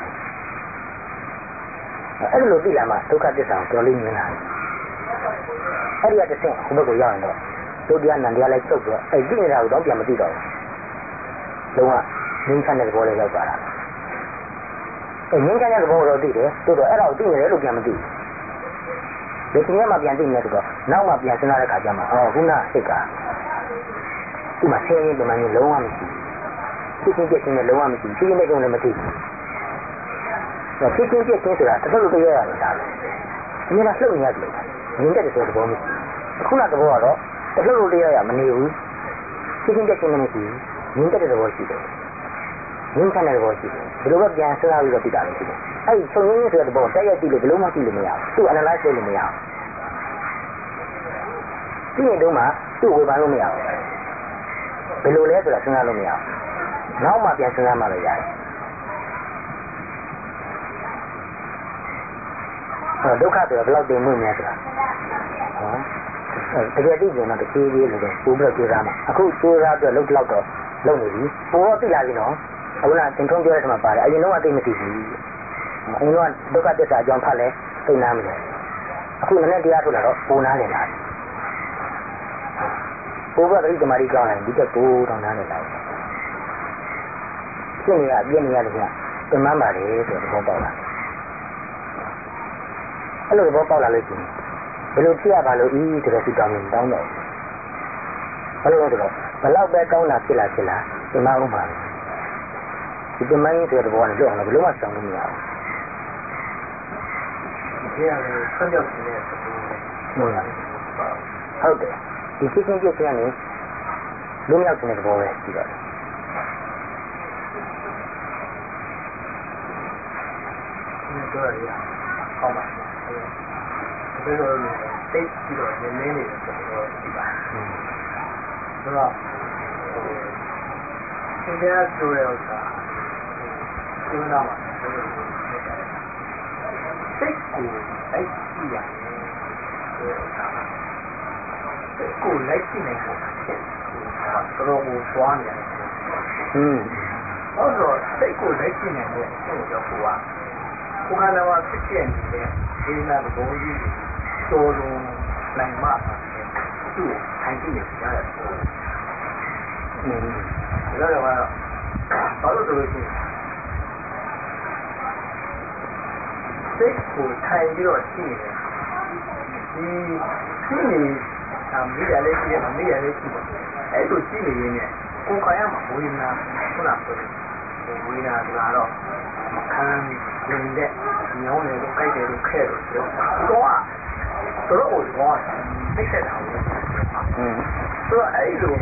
အဲ့ဒီလိုသိလာမှဒုက္ခသစ္စာကိုတော်လေးမြင်လာတယ်အဲ့ဒီကတစ်ဆင့်ဟိုဘက်ကိုရောက်ရင်တော့ဒုတိယနန္တရားလိုက်ချုပ်ပြီးတော့အဲ့ဒီနေတာကိုတော့ပြန်မသိတော့ဘူးလုံးဝငြင်းချတဲ့သဘောလေးရောက်သွားတာအဲ့ငြင်းချတဲ့သဘောကိုတော့သိတယ်သို့တော့အဲ့ဒါကိုသိနေတယ်လို့ပြန်မသိဘူးဒီချိန်မှပြန်သိနေတယ်ဆိုတော့နောက်မှပြန်စဉ်းစားတဲ့ခါကျမှခုနစိတ်ကဒီမှာဆင်းရဲဒီမှာလုံးဝမရှိဘူးဖြစ်ချင်းပြချင်းနဲ့လုံးဝမရှိဘူးဖြစ်ချင်းတဲ့ကြောင့်လည်းမသိဘူးတော့ဖြစ်ချင်းပြချင်းဆိုတာတစ်ခါလို့တရားရတယ်ဒါပဲအများအားလှုပ်နေရတယ်ငြင်းတဲ့ဆိုတဲ့သဘောမရှိဘူးခုနသဘောကတော့တစ်ခါလို့တရားရမနေဘူးဖြစ်ချင်းပြချင်းနဲ့မရှိဘူးငြင်းတဲ့သဘောရှိတယ်ငြင်းတဲ့သဘောရှိတယ်ဒီလိုပဲပြန်စဉ်းစားပြီးတော့သိတာလည်းရှိတယ်အဲ့ဒီချုပ်ငင်းဆိုတဲ့သဘောတက်ရက်ကြည့်လို့ဘယ်လိုမှကြည့်လို့မရဘူးသူ့ analyze လုပ်လို့မရဘူးဒီနေ့တုန်းကသူ့ဝေဖန်လို့မရဘူးဘယ်လိုလဲဆိုတာစဉ်းစားလို့မရဘူးနောက်မှပြန်စဉ်းစားမှလည်းရတယ်ဒုက္ခဆိုတာဘယ်လောက်တင်မှုများဆိုတာတကယ်သိကြတော့တစ်သေးသေးလို့ပဲပို့ပြီးတော့ကြိုးစားမှာအခုကြိုးစားပြီးတော့လောက်တော့လုပ်နေပြီပို့တော့သိလာပြီနော်အခုကသင်ထုံးပြောတဲ့ထဲမှာပါတယ်အရင်တော့အသိမသိဘူးအရင်တော့ဒုက္ခသစ္စာအကြောင်းဖတ်လဲသိနာမလဲအခုနည်းနည်းတရားထုတ်လာတော့ပိုနားလည်လာတယ်ပို့ပြီးတော့ဒီတမာရီကောင်းတယ်ဒီကပို့တော့နားလည်လာတယ်ရှင်းနေရပြည့်နေရတယ်ကပြန်မှန်းပါလေဆိုတော့ပေါက်လာအဲ့လိုဘောပေါက်လာလို့ရှိရင်ဘယ်လိုဖြစ်ရပါလို့ဤဆိုတော့သူတောင်းရင်တောင်းတော့ဘယ်လိုလဲဆိုတော့ဘလောက်ပဲကောင်းတာဖြစ်လာဒီမှာဥမာဒီတမိုင်းဆိုတဲ့ဘောကနေလွတ်အောင်လို့ဘယ်လိုမှစောင့်လို့မရဘူးဒီရတယ်ဆက်ရောက်နေတဲ့သဘောဟုတ်တယ်ဒီဖြစ်ချင်းပြည့်ချင်းကနေလွတ်မြောက်တဲ့သဘောပဲရှိတော့တယ်ဒီတော့ရကောင်းပါဘူးဒါတော့တိတ်ပြီးတော့နည်းနည်းလေးတော့ဒီပါဆိုတော့သင်ကြားဆိုတဲ့ဥစ္စာဒီမှာစိတ်ကိုလိုက်ကြည့်ရတယ်ဆိုတဲ့ဥစ္စာစိတ်ကိုလိုက်ကြည့်နိုင်ဖို့ဖြစ်တော်ကိုပွားနေရတယ်ဟုတ်တော့စိတ်ကိုလိုက်ကြည့်နိုင်တဲ့အချက်ကိုတော့ကိုကနာဖြစ်ဖြစ်နေတဲ့ဒီနာသဘောကြီးကိုတော်တော်နိုင်မှသူ့ထိုင်ကြည့်နေကြရတယ်ဒါတော့ဘာလို့ဆိုလို့ရှိရင်စိတ်ကိုထိုင်ပြီးတော့ကြည့်နေတယ်ဒီကြည့်နေတာမိရလေးရှိတယ်မမိရလေးရှိတယ်အဲ့လိုကြည့်နေရင်းနဲ့ကိုယ်ခါရမှာဝေဒနာခုနကပြောတယ်ဝေဒနာကတော့ခံနေတဲ့ညောင်းတယ်လို့ကြိုက်တယ်လို့ခဲတယ်လို့ပြောတော့ကိုတော့သိတဲ့တာကိုဆိုတော့အဲ့လို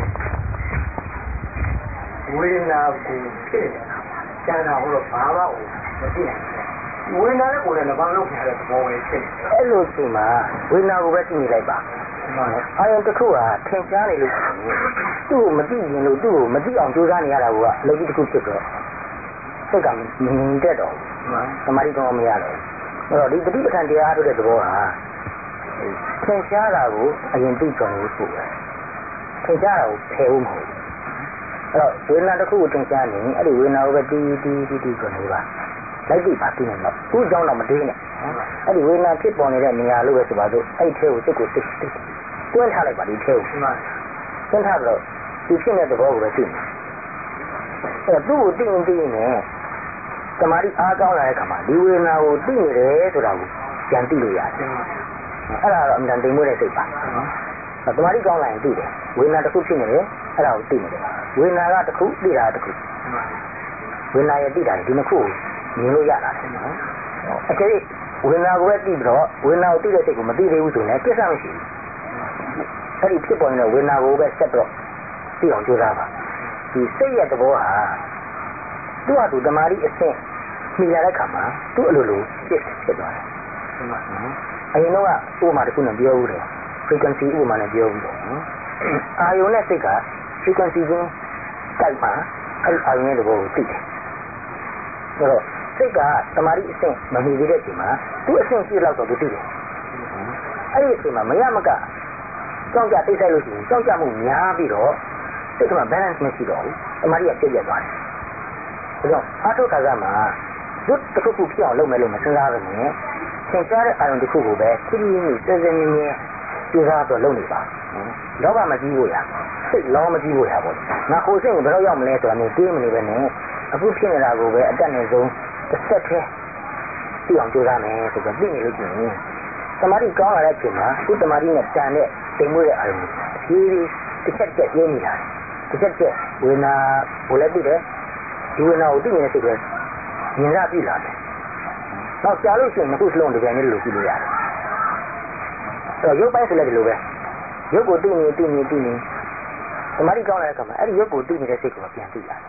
ဝေဒနာကိုဖြစ်နေတာကျန်တာတော့ဘာမှမသိနိုင်ဘူးဝေဒနာနဲ့ကိုယ်နဲ့ဘာလို့ဖြစ်ရတဲ့သဘောပဲဖြစ်နေတယ်အဲ့လိုချိန်မှာဝေဒနာကိုပဲသိနေလိုက်ပါအာယုံတစ်ခုဟာထင်ရှားနေလို့သူ့ကိုမသိရင်လို့သူ့ကိုမသိအောင်ကြိုးစားနေရတာကအလုပ်ကြီးတစ်ခုဖြစ်တော့စိတ်ကမငြိမ်သက်တော့သမာဓိကောင်းမရတော့အဲ့တော့ဒီတတိပဋ္ဌာန်တရားထုတ်တဲ့သဘောဟာထင်ရှားတာကိုအရင်သိကြလို့ပို့တယ်ထင်ရှားတာကိုဖယ်ဖို့မဟုတ်ဘူးအဲ့တော့ဝေဒနာတစ်ခုကိုထင်ရှားနေအဲ့ဒီဝေဒနာကိုပဲတီးကြနေပါလိုက်ပြီပါသိနေတော့သူ့ကြောင့်တော့မတေးနဲ့အဲ့ဒီဝေဒနာဖြစ်ပေါ်နေတဲ့နေရာလို့ပဲဆိုပါစို့အဲ့ထဲကိုစိတ်ကိုတွန်းထားလိုက်ပါဒီထဲကိုတွန်းထားတော့ဒီဖြစ်နေတဲ့သဘောကိုပဲသိနေအဲ့တော့သူ့ကိုသိရင်နဲ့သမာဓိအားကောင်းလာတဲ့အခါမှာဒီဝေဒနာကိုသိနေတယ်ဆိုတာကိုပြန်သိလို့ရတယ်အဲ့ဒါတော့အမှန်တန်သိမှုတဲ့စိတ်ပါသမာဓိကောင်းလာရင်သိတယ်ဝေဒနာတစ်ခုဖြစ်နေတယ်အဲ့ဒါကိုသိနေတယ်ဝေဒနာကတစ်ခုသိတာတစ်ခုဝေဒနာရဲ့သိတာဒီနှစ်ခုကိုမြင်လို့ရတာတယ်နော်အကယ်၍ဝေဒနာကိုပဲသိပြီးတော့ဝေဒနာကိုသိတဲ့စိတ်ကိုမသိသေးဘူးဆိုရင်ကိစ္စမရှိဘူးအဲ့ဒီဖြစ်ပေါ်နေတဲ့ဝေဒနာကိုပဲဆက်တော့သိအောင်ကြိုးစားပါဒီစိတ်ရဲ့သဘောဟာသူ့ဟာသူတမာရီအဆင့်မိလာတဲ့ခါမှာသူ့အလိုလိုဖြစ်သွားတယ်အရင်တော့ဥပမာတစ်ခုနဲ့ပြောဦးတယ် frequency ဥပမာနဲ့ပြောဦးတယ်အာယုံနဲ့စိတ်က frequency ချင်းတိုက်ပါအဲ့အာယုံရဲ့သဘောကိုသိတယ်ဆိုတော့စိတ်ကတမာရီအဆင့်မမီသေးတဲ့အချိန်မှာသူ့အဆင့်ရှိလောက်တော့သူသိတယ်အဲ့ဒီအချိန်မှာမရမကကြောက်ကြသိဆိုင်လို့ရှိရင်ကြောက်ကြမှုများပြီးတော့စိတ်က balance မရှိတော့ဘူးတမာရီကပြည့်သွားတယ်ဒါကြောင့်အာထုခါကမှာရုပ်တစ်ခုခုဖြစ်အောင်လုပ်မယ်လို့မစဉ်းစားဘဲနဲ့သင်ကြားတဲ့အာရုံတစ်ခုကိုပဲခရီးမိစစမြင်းမြင်းကြိုးစားတော့လုပ်နေပါလောကမကြီးဖို့ရစိတ်လောမကြီးဖို့ရပေါ့ငါကိုယ်စိတ်ကိုဘယ်တော့ရောက်မလဲဆိုတာမျိုးတွေးမနေပဲနဲ့အခုဖြစ်နေတာကိုပဲအတက်နဲ့ဆုံးတစ်ဆက်တည်းသိအောင်ကြိုးစားမယ်ဆိုတော့သိနေလို့ရှိရင်တမာတိကောင်းလာတဲ့အချိန်မှာသူ့တမာတိနဲ့တန်တဲ့တိမ်မွေးတဲ့အာရုံဖြည်းဖြည်းတစ်ချက်ချက်ပြင်းနေတာတစ်ချက်ချက်ဝေဒနာကိုလည်းသိတယ်ဒီဝေဒနာကိုသိနေတဲ့စိတ်ကမြင်ရပြီလားတော့ကြာလို့ရှိရင်အခုစလုံးတကယ်နဲ့လို့ကြည့်လို့ရတယ်အဲ့တော့ရုပ်ပိုင်းဆိုလည်းဒီလိုပဲရုပ်ကိုသိနေတမာတိကောင်းလာတဲ့အခါမှာအဲ့ဒီရုပ်ကိုသိနေတဲ့စိတ်ကိုပြန်သိရတယ်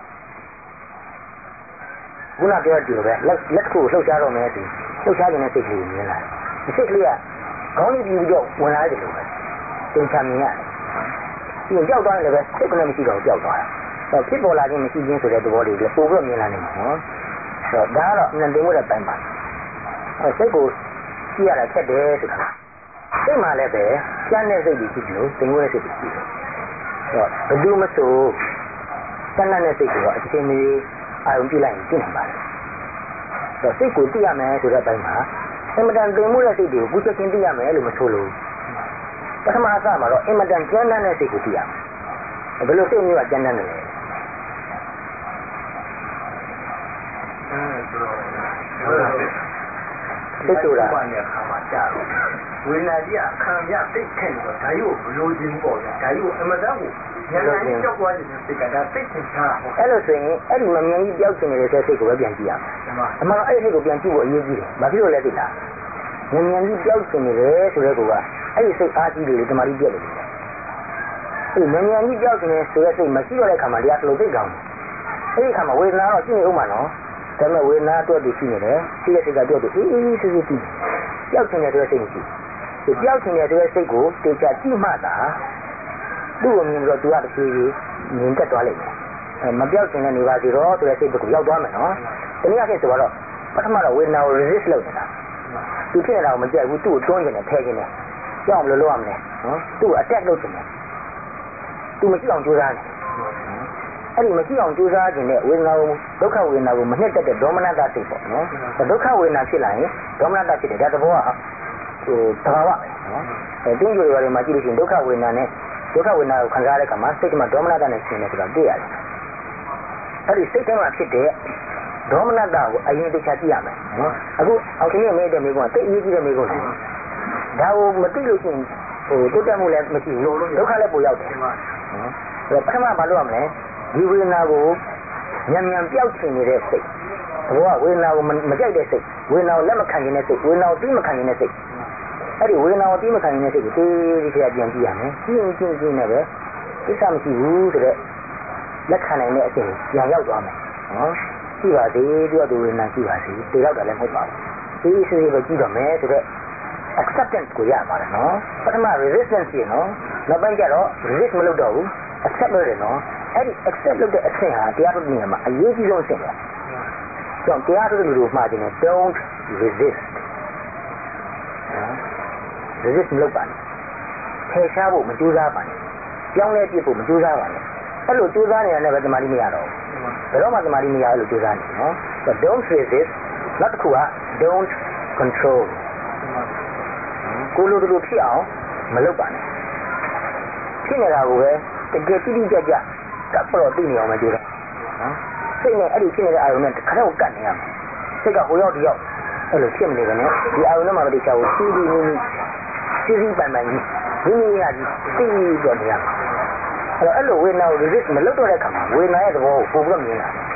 ခုနပြောကြည့်လို့ပဲလက်ကိုလှုပ်ရှားတော့မယ်ဆိုလှုပ်ရှားနေတဲ့စိတ်ကလေးမြင်လာတယ်ဒီစိတ်ကလေးကခေါင်းလေးပြီးတော့ဝင်လာတယ်လို့ပဲသင်္ချာမြင်ရတယ်ပြီးကြောက်သွားတယ်လည်းပဲစိတ်ကလည်းမရှိတော့ကြောက်သွားတယ်တော့ဖြစ်ပေါ်လာခြင်းမရှိခြင်းဆိုတဲ့သဘောလေးလည်းပို့ပြီးမြင်လာနေမှာနော်ဆိုတော့ဒါကတော့အမှန်တင်မှုတဲ့ပိုင်းပါစိတ်ကိုကြည့်ရတာခက်တယ်ဆိုတာစိတ်မှလည်းပဲကျန်တဲ့စိတ်တွေရှိတယ်လို့တင်မှုတဲ့စိတ်တွေရှိတယ်ဆိုတော့ဘယ်သူမှဆိုကျန်တဲ့စိတ်ကိုအချိန်မီအာရုံပြုလိုက်ရင်သိနိုင်ပါတယ်ဆိုတော့စိတ်ကိုသိရမယ်ဆိုတဲ့ပိုင်းမှာအင်မတန်တင်မှုတဲ့စိတ်တွေကိုဘူးချက်ချင်းသိရမယ်လို့မဆိုလို့ပထမအစမှာတော့အင်မတန်ကျန်တဲ့စိတ်ကိုသိရမယ်ဘယ်လိုစိတ်မျိုးကကျန်တဲ့လဲစိတ်ဆိုတာဘာနဲ့ခါမှကြာတော့ဝိညာဉ်ကြီးကခံရသိခဲ့လို့ဒါရုပ်ဘလို့ချင်းပေါ့ဗျာဒါရုပ်အမတန်ကိုဉာဏ်ကြီးကြောက်သွားခြင်းစိတ်ကဒါသိချင်တာပေါ့အဲ့လိုဆိုရင်အဲ့ဒီမမြင်ကြီးပြောက်ချင်နေတဲ့စိတ်ကိုပဲပြန်ကြည့်ရမယ်အမှန်တော့အဲ့ဒီစိတ်ကိုပြန်ကြည့်ဖို့အရေးကြီးတယ်ဘာဖြစ်လို့လဲသိလားဉာဏ်ကြီးပြောက်ချင်နေတယ်ဆိုတဲ့ကောအဲ့ဒီစိတ်အားကြီးတယ်လေတမာတိပြက်လို့အဲ့ဉာဏ်ကြီးပြောက်ချင်နေဆိုတဲ့စိတ်မရှိတော့တဲ့ခါမှာတရားတစ်လုံးသိကောင်းတယ်အဲ့ဒီခါမှာဝေဒနာတော့ရှိနေဦးမှာနော်ဒါပေမဲ့ဝေဒနာအတွက်တည်ရှိနေတယ်ရှိတဲ့စိတ်ကတော့အေးအေးဆေးဆေးတည်ပြောက်ချင်တဲ့စိတ်မရှိဘူးပြောက်ချင်တဲ့စိတ်ကိုတေချာကြည့်မှသာသူ့ကိုမြင်တော့သူကတစ်ဖြည်းဖြည်းမြင်တက်သွားလိမ့်မယ်မပြောက်ချင်တဲ့နေပါစီတော့ဆိုတဲ့စိတ်ကိုရောက်သွားမယ်နော်တနည်းအားဖြင့်ဆိုတော့ပထမတော့ဝေဒနာကို resist လုပ်နေတာသူဖြစ်နေတာကိုမကြိုက်ဘူးသူ့ကိုတွန်းချင်တယ်ဖယ်ချင်တယ်ကြောက်မလို့လုပ်ရမလဲနော်သူ့ကို attack လုပ်ချင်တယ်သူမရှိအောင်ကြိုးစားနေအဲ့ဒီမရှိအောင်ကြိုးစားခြင်းနဲ့ဝေဒနာကိုဒုက္ခဝေဒနာကိုမနှစ်သက်တဲ့ဒေါမနတစိတ်ပေါ့နော်ဒုက္ခဝေဒနာဖြစ်လာရင်ဒေါမနတဖြစ်တယ်ဒါသဘောကသဘာဝပဲနော်တင်းကြွယ်တွေမှာကြည့်လို့ရှိရင်ဒုက္ခဝေဒနာနဲ့ဒုက္ခဝေဒနာကိုခံစားရတဲ့အခါမှာစိတ်ကမှဒေါမနတနဲ့ဆင်းနေဆိုတာတွေ့ရတယ်အဲ့ဒီစိတ်ထဲမှာဖြစ်တဲ့ဒေါမနတကိုအရင်တစ်ချက်ကြည့်ရမယ်နော်အခုအောင်ခင်ရဲ့မိတဲ့မိကုန်းကတိတ်အရေးကြီးတဲ့မိကုန်းလေဒါကိုမသိလို့ရှိရင်တိုးတက်မှုလည်းမရှိဘူးဒုက္ခလည်းပိုရောက်တယ်နော်အဲ့ပထမဘာလုပ်ရမလဲဒီဝေဒနာကိုဉာဏ်ဉာဏ်ပြောက်ချင်နေတဲ့စိတ်သဘောကဝေဒနာကိုမကြိုက်တဲ့စိတ်ဝေဒနာကိုလက်မခံနိုင်တဲ့စိတ်ဝေဒနာကိုတီးမခံနိုင်တဲ့စိတ်အဲ့ဒီဝေဒနာကိုတီးမခံနိုင်တဲ့စိတ်ကိုတေးသေးသေးပြန်ကြည့်ရမယ်ကြည့်ရင်လည်းပဲကိစ္စမရှိဘူးဆိုတဲ့လက်ခံနိုင်တဲ့အချိန်ပြန်ရောက်သွားမယ်နော်ကြည့်ပါစေသူဝေဒနာကြည့်ပါစေတေရောက်တာလည်းမဟုတ်ပါဘူးဒီစိတ်ကိုကြည့်တော့မယ်ဆိုတဲ့ acceptance ကိုရပါတယ်နော်ပထမ resistance ရှိနော်နောက်ပိုင်းကျတော့ resist မလုပ်တော့ဘူး accept လုပ်တယ်နော်အဲ့ဒီ accept လုပ်တဲ့အဆင့်ဟာတရားထုတ်နေမှာအရေးကြီးဆုံးအဆင့်ပဲကြောင့်တရားထုတ်လူတို့မှာကျင် don't resist resist မလုပ်ပါနဲ့ဖယ်ရှားဖို့မကြိုးစားပါနဲ့ကြောင်းလဲပြစ်ဖို့မကြိုးစားပါနဲ့အဲ့လိုကြိုးစားနေတာလည်းပဲသမာဓိမရတော့ဘူးဘယ်တော့မှသမာဓိမရအဲ့လိုကြိုးစားနေနော် don't resist နောက်တစ်ခုက don't control ကိုလိုလိုဖြစ်အောင်မလုပ်ပါနဲ့ဖြစ်နေတာကိုပဲတကယ်တိတိကျကျတပ်ပေါ်သိနေအောင်မကြိုးစားနော်စိတ်နဲ့အဲ့ဒီဖြစ်နေတဲ့အာရုံနဲ့ခဏကတ်နေရမယ်စိတ်ကဟိုရောက်ဒီရောက်အဲ့လိုဖြစ်မနေပါနဲ့ဒီအာရုံနဲ့မှမတိကျဘူးစီးပြီးစီးပိုင်ပိုင်ကြီးမိမိရကြီးသိတော့နေရမယ်အဲ့လိုဝေဒနာကို resist မလုပ်တော့တဲ့ခါမှာဝေဒနာရဲ့သဘောကိုပိုပြီးမြင်လာတယ်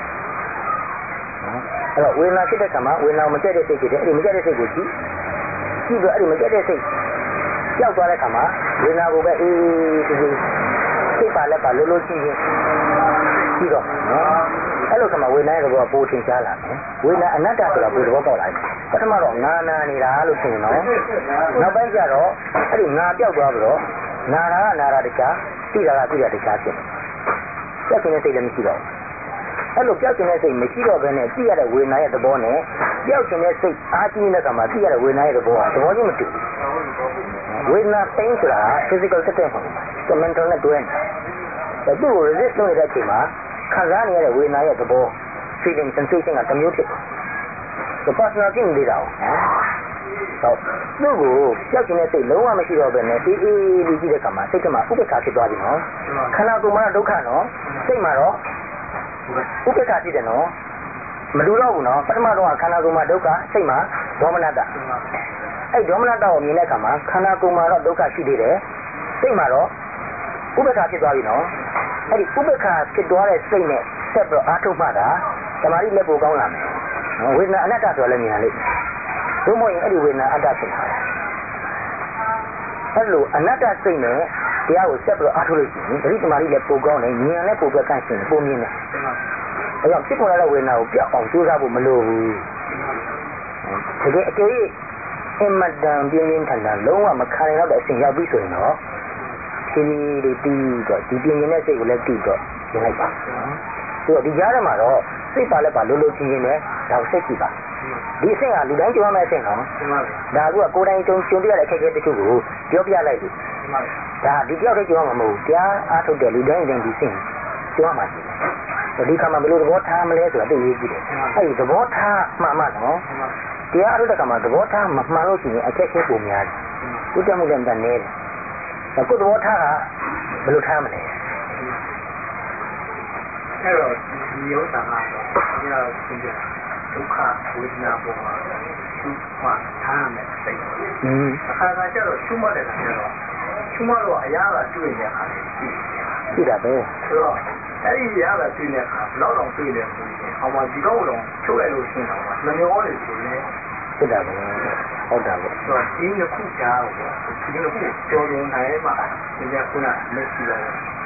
အဲ့တော့ဝေဒနာဖြစ်တဲ့ခါမှာဝေဒနာကိုမကြိုက်တဲ့စိတ်ဖြစ်တယ်အဲ့ဒီမကြိုက်တဲ့စိတ်ကိုကြည့်တော့အဲ့ဒီမကြိုက်တဲ့စိတ်ကြောက်သွားတဲ့ခါမှာဝေဒနာကိုပဲအေးစိတ်ပါလက်ပါလိုလိုချင်းချင်းကြည့်တော့နော်အဲ့လိုခါမှာဝေဒနာရဲ့သဘောပိုထင်ရှားလာတယ်ဝေဒနာအနတ္တဆိုတာပိုသဘောပေါက်လာတယ်ပထမတော့ငါနာနေတာလို့ထင်နော်နောက်ပိုင်းကျတော့အဲ့ဒီငါပြောက်သွားပြီးတော့နာတာကနာတာတခြားသိတာကသိတာတခြားဖြစ်တယ်ပြောက်ခြင်းတဲ့စိတ်လည်းမရှိတော့အဲ့လိုပြောက်ခြင်းတဲ့စိတ်မရှိတော့ဘဲနဲ့သိရတဲ့ဝေဒနာရဲ့သဘောနဲ့ပြောက်ခြင်းတဲ့စိတ်အားကြီးနေတဲ့ခါမှာသိရတဲ့ဝေဒနာရဲ့သဘောကသဘောချင်းမတူဘူးဝေဒနာ pain ဆိုတာ physical တက်တဲ့ပုံစံ mental နဲ့တွဲနေတာသူ့ကို resist လုပ်နေတဲ့အချိန်မှာခံစားနေရတဲ့ဝေဒနာရဲ့သဘော feeling sensation ကတစ်မျိုးဖြစ်တယ် personal ဖြစ်နေသေးတာဟုတ်သူ့ကိုကြောက်ခြင်းတဲ့စိတ်လုံးဝမရှိတော့ဘဲနဲ့အေးအေးလေးကြည့်တဲ့အခါမှာစိတ်ကမှဥပ္ပခါဖြစ်သွားပြီနော်ခန္ဓာကိုယ်မှာဒုက္ခနော်စိတ်မှာတော့ဥပ္ပခါဖြစ်တယ်နော်မတူတော့ဘူးနော်ပထမတော့ခန္ဓာကိုယ်မှာဒုက္ခစိတ်မှာဒေါမနတအဲ့ဒေါမနတကိုမြင်တဲ့အခါမှာခန္ဓာကိုယ်မှာတော့ဒုက္ခရှိသေးတယ်စိတ်မှာတော့ဥပ္ပခါဖြစ်သွားပြီနော်အဲ့ဒီဥပ္ပခါဖြစ်သွားတဲ့စိတ်နဲ့ဆက်ပြီးအားထုတ်မှသာသမာဓိလက်ပိုကောင်းလာမယ်ဝေဒနာအနတ္တဆိုလည်းမြင်ရလိမ့်မယ်ဘုမို့ရင်အဲ့ဒီဝေဒနာအတ္တဖြစ်တာအဲ့လိုအနတ္တစိတ်နဲ့တရားကိုဆက်ပြီးအားထုတ်လို့ရှိရင်သတိသမာဓိလည်းပိုကောင်းတယ်ဉာဏ်လည်းပိုပြတ်ခန့်ရှင်ပုံမြင်တယ်အဲ့တော့ဖြစ်ပေါ်လာတဲ့ဝေဒနာကိုပြောက်အောင်ကြိုးစားဖို့မလိုဘူးတကယ်အကျိုးအင်မတန်ပြင်းပြင်းထန်ထန်လုံးဝမခံနိုင်တော့တဲ့အဆင့်ရောက်ပြီဆိုရင်တော့ဖြည်းဖြည်းလေးတီးတော့ဒီပြင်းပြင်းတဲ့စိတ်ကိုလည်းတီးတော့ကျင်လိုက်ပါဆိုတော့ဒီကြားထဲမှာတော့စိတ်ပါလက်ပါလိုလိုချင်းချင်းနဲ့ဒါကိုစိတ်ကြည့်ပါဒီအဆင့်ကလူတိုင်းကြုံရမယ့်အဆင့်နော်ဒါကကိုယ်တိုင်ကြုံတွေ့ရတဲ့အခက်အခဲတချို့ကိုပြောပြလိုက်ပြီဒါဒီတယောက်တည်းကြုံရမှာမဟုတ်ဘူးတရားအားထုတ်တဲ့လူတိုင်းတိုင်းဒီအဆင့်ကြုံရမှာရှိတယ်ဒီခါမှာဘယ်လိုသဘောထားမလဲဆိုတာသိရေးကြည့်တယ်အဲဒီသဘောထားမှန်မှနော်တရားအားထုတ်တဲ့ခါမှာသဘောထားမမှန်လို့ရှိရင်အခက်အခဲပုံများတယ်ဥတ္တမှုလည်းတန်နေတယ်ကိုယ်သဘောထားကဘယ်လိုထားမလဲအဲ့တော့ဒီဥစ္စာကတော့ဒီတော့သင်ပြက္ခဝေဒနာပေါ်မှာရှုမှတ်ထားမယ်စိတ်အခါကျတော့ရှုမှတ်တဲ့အခါကျတော့ရှုမှတ်တော့အရာကတွေ့နေတဲ့အခါလေးရှိတာပဲဆိုတော့အဲ့ဒီအရာကတွေ့နေတဲ့အခါဘယ်တော့တွေ့လဲဆိုရင်အောင်မှာဒီတော့တော့ချုပ်လိုက်လို့ရှိရင်တော့နှမျောနေဆိုရင်ဖြစ်တာပဲဟုတ်တာပဲဆိုတော့ဒီနှစ်ခုကြားတော့ဒီနှစ်ခုကြော်ရုံနိုင်မှဒီကခုနမရှိတော့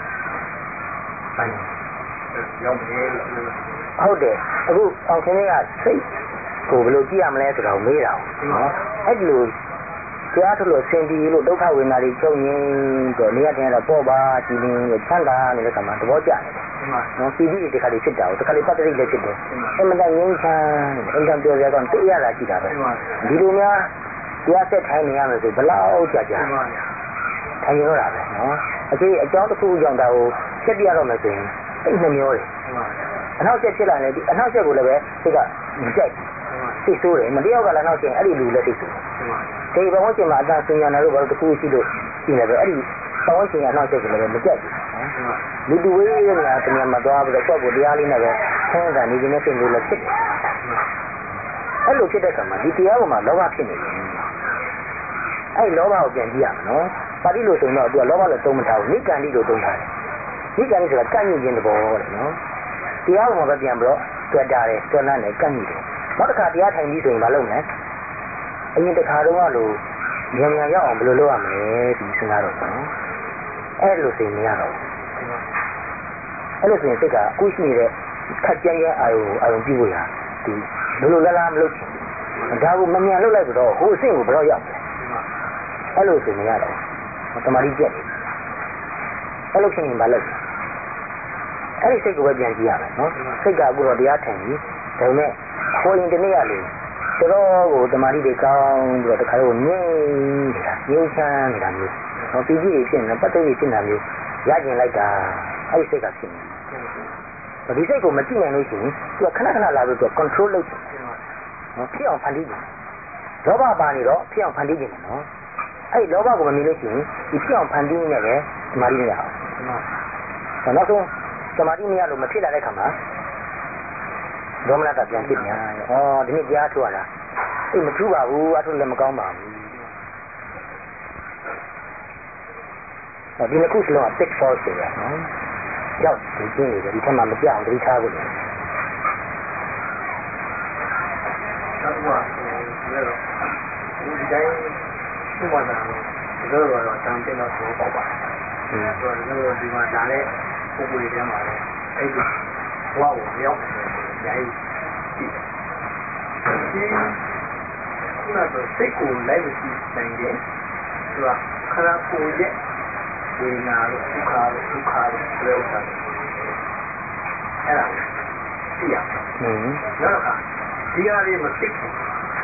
ရောက်မယ်ဟုတ်တယ်အခုအောင်ခင်းကစိတ်ကိုဘယ်လိုကြည့်ရမလဲဆိုတော့မေးတာနော်အဲ့ဒီလိုကြားထုတ်လို့ဆင်ပြီးလို့ဒုက္ခဝေဒနာတွေချုပ်ငင်းတော့နေရာတင်တော့ပေါ့ပါကြည်လင်းချမ်းသာနေတဲ့ကမှသဘောကျတယ်နော်စီပြီးဒီခါလေးဖြစ်တာတခါလေးပတ်တိတ်လည်းဖြစ်တယ်အမှန်တန်ငြိမ်းချမ်းအင်တာပြောရတော့တွေ့ရတာရှိတာပဲဒီလိုများတရားဆက်ထိုင်နေရမယ်ဆိုဘလောက်ကြာကြာထိုင်ရတာပဲနော်အခြေအကြောင်းတစ်ခုကြောင့်ဒါကိုဆက်ပြရတော့မယ်ဆိုရင်သိနှမျောတယ်အနောက်ဆက်ဖြစ်လာတယ်ဒီအနောက်ဆက်ကိုလည်းပဲသူကမကြိုက်သိဆိုးတယ်မတယောက်ကလည်းနောက်ကျရင်အဲ့ဒီလူလည်းသိဆိုးတယ်ဒီဘဝချင်းမှာအသာဆင်ညာနာလို့ဘာလို့တစ်ခုရှိလို့ရှိနေတယ်အဲ့ဒီဘဝချင်းအနောက်ဆက်ကိုလည်းမကြိုက်ဘူးလူတူဝေးရတာတကယ်မှသွားပြီးတော့ကိုယ့်ကိုတရားလေးနဲ့ပဲဆင်းရဲနေခြင်းနဲ့စိတ်လို့လည်းဖြစ်တယ်အဲ့လိုဖြစ်တဲ့အခါမှာဒီတရားပေါ်မှာလောဘဖြစ်နေတယ်အဲ့လောဘကိုပြန်ကြည့်ရမယ်နော်ပါဠိလိုဆိုရင်တော့သူကလောဘလို့သုံးမထားဘူးနိကန္တိလို့သုံးထားတယ်နိကန္တိဆိုတာကန့်ညှိခြင်းတဘောတဲ့နော်တရားပေါ်မှာပဲပြန်ပြီးတော့တွေ့တာတယ်တွေ့လာတယ်ကန့်ညှိတယ်နောက်တစ်ခါတရားထိုင်ပြီးဆိုရင်မလုပ်နဲ့အရင်တစ်ခါတော့လို့ဉာဏ်ဉာဏ်ရောက်အောင်ဘယ်လိုလုပ်ရမလဲဒီစဉ်းစားတော့နော်အဲ့လိုစိတ်မရတော့အဲ့လိုဆိုရင်စိတ်ကအခုရှိနေတဲ့ခက်ကြမ်းကြမ်းအာရုံပြုဖို့ရဒီဘယ်လိုလားမလုပ်ချင်ဒါကိုမမြန်လုပ်လိုက်တော့ဟိုအဆင့်ကိုဘယ်တော့ရောက်အဲ့လိုဆိုမရတော့တမာတိပြက်အဲ့လိုဖြစ်ရင်မလုပ်အဲ့ဒီစိတ်ကိုပဲပြန်ကြည့်ရမယ်နော်စိတ်ကအခုတော့တရားထိုင်ပြီဒါပေမဲ့ခေါ်ရင်တနေ့ရလို့တော်ကိုတမာတိတွေကောင်းပြီးတော့တခါတော့ငြိမ်းနေတာငြိမ်းချမ်းနေတာမျိုးဟောပြီးကြည့်ဖြစ်နေပတ်သက်ပြီးဖြစ်နေတာမျိုးရကျင်လိုက်တာအဲ့ဒီစိတ်ကဖြစ်နေဒီစိတ်ကိုမကြည့်နိုင်လို့ရှိရင်သူကခဏခဏလာပြီးတော့ control လုပ်ချင်နော်ဖြစ်အောင်ဖန်တီးတယ်လောဘပါနေတော့ဖြစ်အောင်ဖန်တီးခြင်းနော်အဲ့လောဘကိုမမြင်လို့ရှိရင်ဒီဖြစ်အောင်ဖန်တီးနေတယ်တမာတိမရအောင်နောက်ဆုံးတမာတိမရလို့မဖြစ်လာတဲ့ခါမှာဒေါမနတာပြန်ဖြစ်ညာ။ဩဒီနေ့ကြားထုတ်ရတာ။အေးမထူးပါဘူးအထုလည်းမကောင်းပါဘူး။ဒီနှစ်ခုစလုံးက big force တွေပဲနော်။ရောက်ဒီကျင်းနေတယ်ဒီထက်မှမပြောင်းသတိထားဖို့လေ။နောက်တော့ဒီတိုင်းဒီမှာတော့တန်တင်တော့ဆိုပေါ့ပါ။ဆိုတော့ဒီမှာလာတဲ့ပုံပွေထဲမှာလည်းအဲ့ဒီဘဝကိုရောက်တယ်ရိုင်းဒီခုနကစိတ်ကိုလိုက်ပြီးနိုင်တယ်သူကခန္ဓာကိုယ်ရဲ့ဝေဒနာတို့ဒုက္ခတို့ပြောတာအဲ့ဒါသိရနောက်တော့ဒီဟာလေးမသိဘူး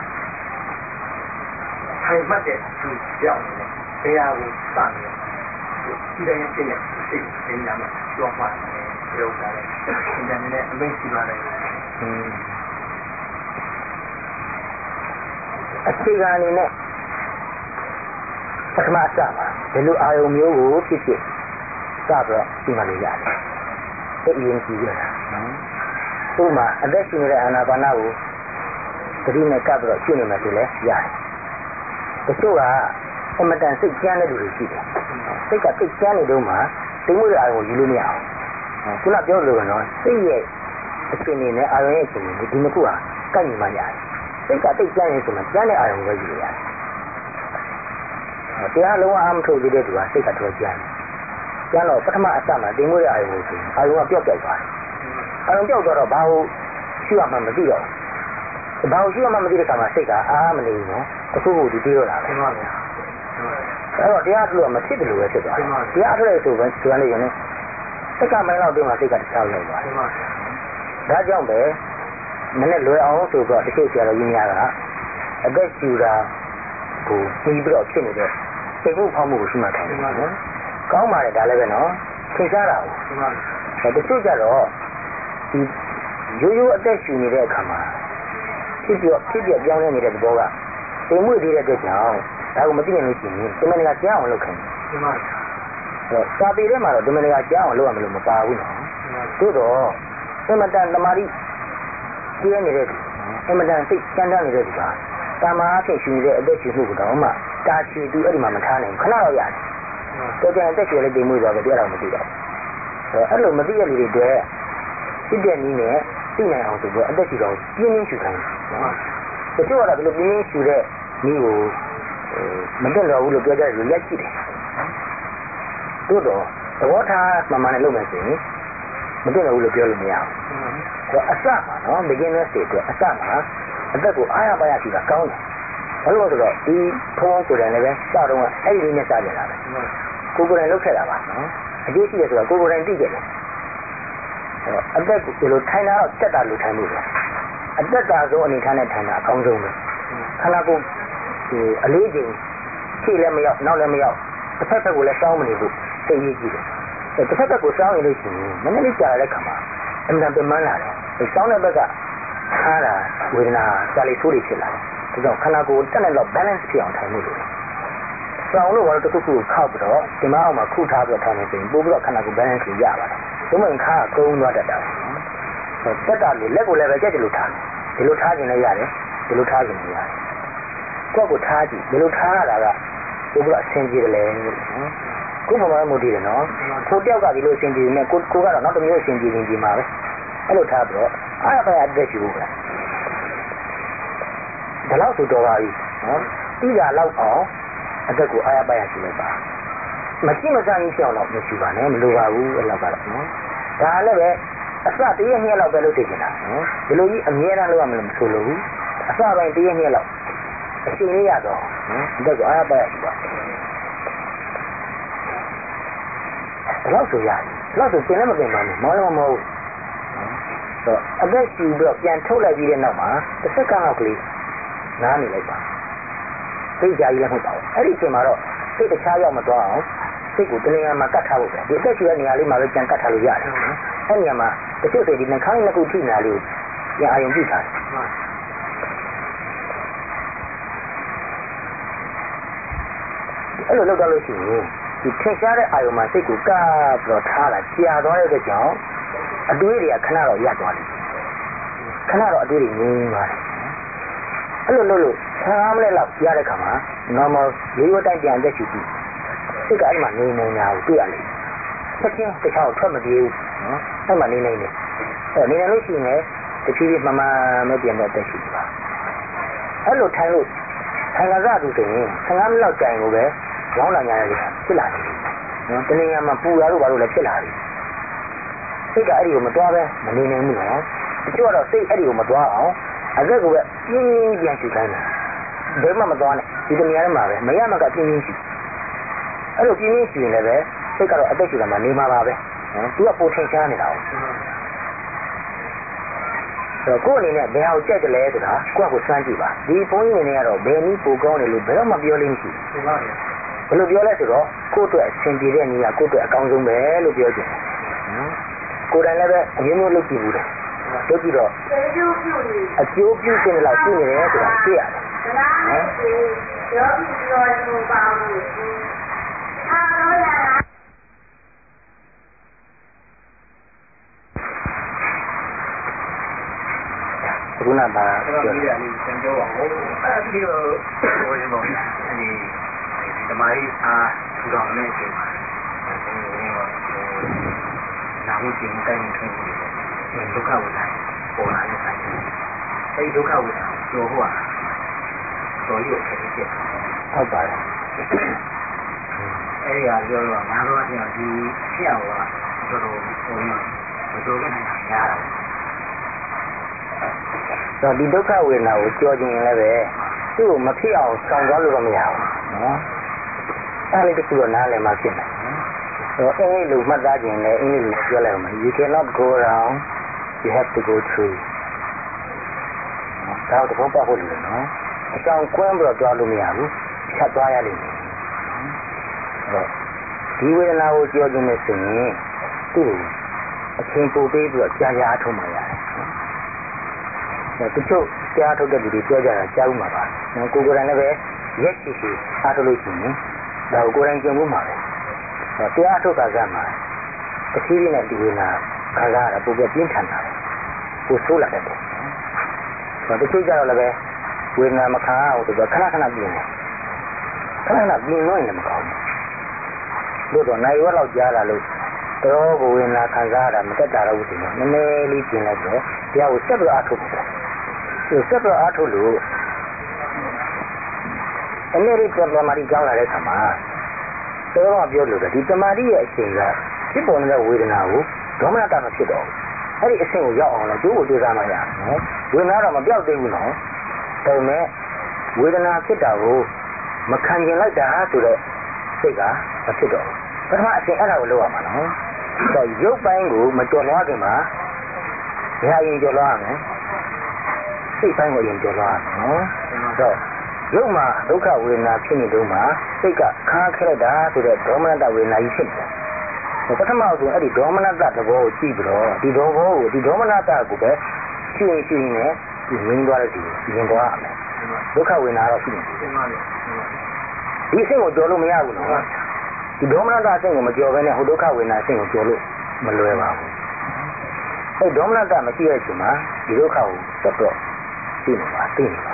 ထိုင်မှတ်တဲ့သူကြောက်နေတယ်တရားကိုစတယ်ဒီတိုင်းပြည့်တဲ့စိတ်ကိုသိရမှာကြောက်မှပြောတာလေဒီတိုင်းနဲ့အမိတ်ရှိပါတယ်အခြေခံအနေနဲ့ပထမအစမှာဒီလိုအာယုံမျိုးကိုဖြစ်ဖြစ်စပြီးတော့ဒီမှာလို့ရတယ်။ဒီအရင်ကြည့်ရတာနော်။ဥပမာအသက်ရှင်နေတဲ့အာနာပါနကိုသတိနဲ့ကပ်ပြီးတော့ရှင်းနေမှဆိုလဲရတယ်။တချို့ကအမတန်စိတ်ကြမ်းတဲ့လူတွေရှိတယ်။စိတ်ကစိတ်ကြမ်းနေတော့မှတိမ်မွေးတဲ့အာယုံကိုယူလို့မရအောင်။ခုနပြောလို့ကနော်စိတ်ရဲ့အခြေအနေနဲ့အာယုံရဲ့အခြေအနေဒီနှစ်ခုဟာကန့်ညီမှရတယ်။စိတ်ကတိတ်ကြမ်းနေဆိုမှကြမ်းတဲ့အာယုံကိုပဲယူရတယ်။တရားလုံးဝအားမထုတ်သေးတဲ့သူကစိတ်ကတော်ကြမ်းတယ်။ကျန်တော့ပထမအစမှာတိမ်မွေးတဲ့အာယုံကိုဆိုရင်အာယုံကပျောက်သွားတယ်။အာယုံပျောက်သွားတော့ဘာလို့ရှိရမှမသိတော့ဘူး။ဘာလို့ရှိရမှမသိတဲ့ခါမှာစိတ်ကအားမနေဘူးနော်။အခုကိုဒီပြေးတော့တာပဲ။အဲ့တော့တရားထုတ်လို့မဖြစ်တယ်လို့ပဲဖြစ်သွားတယ်။တရားထုတ်လိုက်ဆိုပဲကျွမ်းနေရင်စိတ်ကမိုင်းတော့ဒီမှာစိတ်ကတခြားရောက်သွားတယ်။ဒါကြောင့်ပဲနည်းနည်းလွယ်အောင်ဆိုတော့တချို့ဆရာတော်ကြီးများကအသက်ရှူတာကိုပြီးပြီးတော့ဖြစ်နေတဲ့စိတ်မှုဖောက်မှုကိုရှိမှတယ်နော်။ကောင်းပါလေဒါလည်းပဲနော်။သိစားတာကိုတချို့ကြတော့ဒီရိုးရိုးအသက်ရှူနေတဲ့အခါမှာဖြစ်ပြပြောင်းလဲနေတဲ့သဘောကစိတ်မှုသေးတဲ့အတွက်ကြောင့်ဒါကိုမသိနိုင်လို့ရှိရင်ဒီမနေ့ကကြားအောင်လုပ်ခိုင်းတယ်။စာပေထဲမှာတော့ဒီမနေ့ကကြားအောင်လုပ်ရမလို့မပါဘူးနော်။သို့တော့အမတန်တမာတိကျင်းနေတဲ့အမှန်တန်စိတ်ကြမ်းတမ်းနေတဲ့သူကတာမန်အဖြစ်ရှင်နေတဲ့အသက်ရှင်မှုကတော့မှတာချီသူအဲ့ဒီမှာမထားနိုင်ဘူးခဏတော့ရတယ်တော်ကြံအသက်ရှင်လေးတိမ်မွေးသွားပဲတရားတော်မသိတော့အဲ့လိုမသိရလူတွေအတွက်စစ်တဲ့နည်းနဲ့သိနိုင်အောင်ဆိုတော့အသက်ရှင်တော်ပြင်းပြင်းရှူခိုင်းတယ်တချို့ကတော့ဒီလိုပြင်းပြင်းရှူတဲ့နည်းကိုမတက်တော့ဘူးလို့ပြောကြတယ်လို့ရက်ရှိတယ်တို့တော့သဘောထားမှန်မှန်နဲ့လုပ်မယ်ဆိုရင်မတက်တော့ဘူးလို့ပြောလို့မရဘူးအစမှာနော် beginner stage အတွက်အစမှာအသက်ကိုအားရပါရရှိတာကောင်းတယ်ဘာလို့လဲဆိုတော့ဒီဖုန်းကိုယ်တိုင်လည်းပဲစတော့အဲ့ဒီလေးနဲ့စကြတာပဲကိုယ်တိုင်လုပ်ခဲ့တာပါနော်အကျိုးရှိတယ်ဆိုတော့ကိုယ်တိုင်သိခဲ့တယ်အသက်ကိုဒီလိုထိုင်တာတော့တက်တာလို့ထိုင်လို့ပဲအသက်တာဆုံးအနေထားနဲ့ထိုင်တာအကောင်းဆုံးပဲခန္ဓာကိုယ်ဒီအလေးချိန်ခြေလည်းမရောက်နောက်လည်းမရောက်တစ်ဖက်ဖက်ကိုလည်းစောင်းမနေဘူးသိရေးကြည့်တယ်တစ်ဖက်ဖက်ကိုစောင်းရလို့ရှိရင်နည်းနည်းလေးကြာတဲ့ခါမှာအမှန်တန်ပင်မလာတယ်ဒီစောင်းတဲ့ဘက်ကအားတာဝေဒနာကြာလေဆိုးတွေဖြစ်လာတယ်ဒါကြောင့်ခန္ဓာကိုယ်တက်တဲ့လောက် balance ဖြစ်အောင်ထိုင်မှုလို့စောင်းလို့ဘာလို့တစ်ခုခုခောက်ပြီးတော့ဒီမအောင်မှာခုထားပြီးတော့ထိုင်နေဆိုရင်ပို့ပြီးတော့ခန္ဓာကိုယ် balance ကိုရပါတယ်ဘုမင်ခါကုန်းသွားတတ်တာတက်တာလေလက်ကိုလည်းပဲကြက်တယ်လို့ထားဒီလိုထားခြင်းလည်းရတယ်ဒီလိုထားခြင်းလည်းရတယ်ကိုယ့်ကိုထားကြည့်ဒီလိုထားရတာကပို့ပြီးတော့အဆင်ပြေတယ်လေကိုယ်ပေါ်မှာမူတည်တယ်နော်ကိုတယောက်ကဒီလိုအဆင်ပြေနေကိုကတော့နောက်တစ်မျိုးအဆင်ပြေနေပြီမှာပဲအဲ့လိုထားပြီးတော့အားရပါရအသက်ရှိဖို့ပဲဒါတော့ဆိုတော့ပါပြီနော်ပြီးတာလောက်အောင်အသက်ကိုအားရပါရရှိလိုက်ပါမရှိမစားရင်ရှောင်းတော့မရှိပါနဲ့မလိုပါဘူးအဲ့လောက်ကတော့နော်ဒါလည်းပဲအစတရက်နှစ်လောက်ပဲလုပ်သိချင်တာနော်ဒီလိုကြီးအမြဲတမ်းလုပ်ရမလို့မဆိုလို့အစပိုင်းတရက်နှစ်လောက်အချိန်လေးရတော့နော်အသက်ကိုအားရပါရရှိပါလောက်ဆိုရတယ်လောက်ဆိုပြင်လည်းမပြင်ပါနဲ့မောလည်းမဟုတ်တော့အသက်ရှူပြီးတော့ပြန်ထုတ်လိုက်ပြီးတဲ့နောက်မှာတစ်စက္ကန့်လောက်ကလေးနားနေလိုက်ပါသိကြကြီးလည်းမဟုတ်ပါဘူးအဲ့ဒီအချိန်မှာတော့စိတ်တခြားရောက်မသွားအောင်စိတ်ကိုတနေရာမှာကတ်ထားဖို့ပဲဒီအသက်ရှူတဲ့နေရာလေးမှာပဲပြန်ကတ်ထားလို့ရတယ်အဲ့နေရာမှာတချို့တွေဒီနှာခေါင်းနှစ်ခုထိနေလေးကိုပြန်အာရုံပြုထားတယ်အဲ့လိုလုပ်တော့လို့ရှိရင်ဒီထင်ရှားတဲ့အာယုံမှာစိတ်ကိုကပ်ပြီးတော့ထားတာကြာသွားတဲ့အတွက်ကြောင့်အတွေးတွေကခဏတော့ရပ်သွားလိမ့်မယ်ခဏတော့အတွေးတွေငြိမ်းသွားတယ်အဲ့လိုလုပ်လို့15မိနစ်လောက်ရတဲ့ခါမှာ normal လေးဝတ်တိုင်းပြန်အသက်ရှူပြီးစိတ်ကအဲ့မှာနေနေတာကိုတွေ့ရလိမ့်မယ်ချက်ချင်းတစ်ခြားထွက်မပြေးဘူးနော်အဲ့မှာနေနေတယ်အဲ့နေနေလို့ရှိရင်တဖြည်းဖြည်းမှန်မပြန်တော့တက်ရှိပါအဲ့လိုထိုင်လို့ထိုင်ကြသူဆိုရင်15မိနစ်လောက်ကြာရင်ကိုပဲရောင်းလာကြရတယ်ဖြစ်လာတယ်နော်တနေရာမှာပူရလို့ဘာလို့လဲဖြစ်လာတယ်စိတ်ကအဲ့ဒီကိုမတွားပဲမနေနိုင်ဘူးနော်တချို့ကတော့စိတ်အဲ့ဒီကိုမတွားအောင်အသက်ကိုပဲပြင်းပြင်းပြန်ရှူခိုင်းတယ်ဘယ်မှမတွားနဲ့ဒီတနေရာထဲမှာပဲမရမကပြင်းပြင်းရှူအဲ့လိုပြင်းပြင်းရှူရင်လည်းပဲစိတ်ကတော့အသက်ရှူတာမှနေမှာပါပဲနော်သူကပိုထင်ရှားနေတာ哦ကိုယ်အနေနဲ့ဘယ်အောင်ကြက်တယ်လဲဆိုတာကိုယ့်ကိုစမ်းကြည့်ပါဒီဘုန်းကြီးအနေနဲ့ကတော့ဘယ်နည်းပိုကောင်းတယ်လို့ဘယ်တော့မှပြောလို့မရှိဘူးဘယ်လိုပြောလဲဆိုတော့ကိုယ့်အတွက်အဆင်ပြေတဲ့နည်းကကိုယ့်အတွက်အကောင်းဆုံးပဲလို့ပြောချင်တယ်ကိုယ်တိုင်လည်းပဲအမျိုးမျိုးလုပ်ကြည့်ဘူးတယ်လုပ်ကြည့်တော့အကျိုးပြုခြင်းလောက်ရှိနေတယ်ဆိုတာသိရတယ်ရောပြီးပြောလို့ပါဘူးအားလို့ရတာခုနကပြောတယ်လေးသင်ပြောပါဦးအဲ့ဒီတော့ဟိုရင်ပေါ့ဒီဓမ္မရေးအားထူထောင်နေတဲ့အချိန်မှာနာမှုကျင်မှုတိုင်းထွန်းနေတယ်ဒုက္ခဝေဒနာပေါ်လာတဲ့ဆိုင်အဲဒီဒုက္ခဝေဒနာကျော်ဟောတော်ရည်အခက်အခဲဟုတ်ပါတယ်အဲဒီဟာပြောတော့ငါတို့ကဒီဖြစ်အောင်ကတော်တော်ဟိုရင်မတော်ခဲ့နိုင်တာများတာတော့ဒီဒုက္ခဝေဒနာကိုကြော်ခြင်းလည်းပဲသူ့ကိုမဖြစ်အောင်ဆောင်သွားလို့တော့မရဘူးနော်အဲ့ဒီတခုတော့နားလည်မှဖြစ်တယ်တော့အင်္ဂလိပ်လိုမှတ်သားခြင်းလည်းအင်္ဂလိပ်လိုပြောလိုက်အောင် you cannot go around you have to go through ဒါတော့ဘောပေါက်ဖို့လို့နော်အဆောင်ကွင်းပြီးတော့ကြောက်လို့မရဘူးဖြတ်သွားရလိမ့်မယ်အဲ့တော့ဒီဝေဒနာကိုကြော်ခြင်းနဲ့ဆိုရင်သူ့အချင်းပို့ပေးပြီးတော့ကြာကြာအထုံးမှရတယ်တချို့ကြားထုတ်တဲ့လူတွေပြောကြတာကြားဦးမှာပါ။ကိုယ်တိုင်လည်းပဲရက်ရှိရှိအားထုတ်လို့ရှိရင်ဒါကိုယ်တိုင်ကျင့်ဖို့မှာပဲ။တရားထုတ်တာကမှတဖြည်းဖြည်းနဲ့ဒီဝေဒနာခံစားရတာပိုပြင်းထန်တာ။ပိုဆိုးလာတတ်တယ်။တချို့ကြတော့လည်းဝေဒနာမခံအောင်ဆိုတော့ခဏခဏပြင်းတယ်ခဏခဏပြင်းလို့ရင်မကောင်းဘူးတို့တော့နိုင်ဝက်လောက်ကြားလာလို့တော်ကိုဝေဒနာခံစားရတာမတက်တာတော့ဘူးဆိုတော့နည်းနည်းလေးပြင်းလိုက်တော့တရားကိုဆက်ပြီးအားထုတ်တယ်ဆက်ပြီးအားထုတ်လို့အနေနဲ့တမာတိကြောင်းလာတဲ့ခါမှာတော်ပြောလို့ဒီတမာတိရဲ့အချိန်ကဖြစ်ပေါ်နေတဲ့ဝေဒနာကိုဒေါမနတာမဖြစ်တော့အဲ့ဒီအဆင့်ကိုရောက်အောင်လို့ကျိုးကိုကြိုးစားမှရမယ်ဝေဒနာတော့မပြောက်သေးဘူးနော်ဒါပေမဲ့ဝေဒနာဖြစ်တာကိုမခံကျင်လိုက်တာဆိုတော့စိတ်ကမဖြစ်တော့ပထမအဆင့်အဲ့ဒါကိုလုပ်ရမှာနော်ဆိုတော့ရုပ်ပိုင်းကိုမကြော်လွှားခင်မှာဘယ်အရင်ကြော်လွှားရမလဲစိတ်ပိုင်းကိုအရင်ကြော်လွှားရမယ်နော်ဆိုတော့ရုပ်မှာဒုက္ခဝေဒနာဖြစ်နေတုန်းမှာစိတ်ကခါခဲလိုက်တာဆိုတော့ဒေါမနတဝေဒနာကြီးဖြစ်တယ်ပထမဆုံးအဲ့ဒီဒေါမနတသဘောကိုကြည့်ပြီးတော့ဒီဒေါဘောကိုဒီဒေါမနတကိုပဲရှင်းရှင်းနဲ့ငင်းသွားတဲ့ဒီရင်သွားရမယ်ဒုက္ခဝေဒနာတော့ရှိနေတယ်ဒီအဆင့်ကိုကြော်လို့မရဘူးနော်ဒီဒေါမနတအဆင့်ကိုမကြော်ဘဲနဲ့ဟိုဒုက္ခဝေဒနာအဆင့်ကိုကြော်လို့မလွယ်ပါဘူးအဲ့ဒေါမနတမရှိတဲ့အချိန်မှာဒီဒုက္ခကိုဆက်တော့သိနေပါသိနေပါ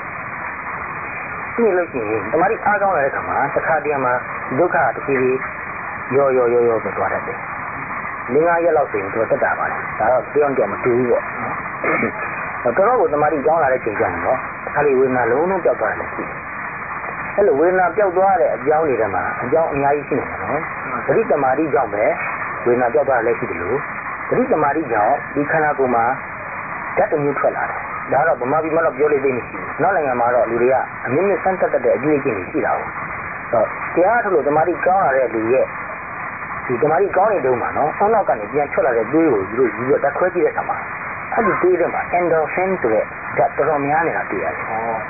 သိလို့ရှိရင်တမာတိအားကောင်းလာတဲ့အခါမှာတစ်ခါတည်းမှာဒုက္ခတစ်ပြေးပြေးရောပဲသွားတတ်တယ်၄-၅ ရက်လောက်ဆိုရင်တော့တက်တာပါလေဒါတော့ပြောင်းကြမတူဘူးပေါ့တော်ကိုတမာတိကြောင်းလာတဲ့ချိန်ကျရင်တော့ခါလေးဝေဒနာလုံးလုံးပျောက်သွားတယ်ရှိတယ်အဲ့လိုဝေဒနာပျောက်သွားတဲ့အကြောင်းတွေထဲမှာအကြောင်းအများကြီးရှိနေတယ်နော်သတိတမာတိကြောင့်ပဲဝေဒနာပျောက်သွားလည်းရှိတယ်လို့သတိတမာတိကြောင့်ဒီခန္ဓာကိုယ်မှာဓာတ်တစ်မျိုးထွက်လာတယ်ဒါတော့ဗမာပြည်မှာတော့ပြောလို့သိမရှိဘူးနောက်နိုင်ငံမှာတော့လူတွေကအမြင့်မြင့်ဆန်းတက်တဲ့အကျွေးချင်းတွေရှိတာပေါ့တရားထုတ်လို့တမာတိကောင်းလာတဲ့လူရဲ့ဒီတမာတိကောင်းနေတုန်းမှာနော်အောက်နောက်ကနေပြန်ထွက်လာတဲ့သွေးကိုယူလို့ယူတော့တက်ခွဲကြည့်တဲ့အခါမှာအဲ့ဒီသွေးထဲမှာ endorphin ဆိုတဲ့ဓာတ်တော်တော်များနေတာတွေ့ရတယ်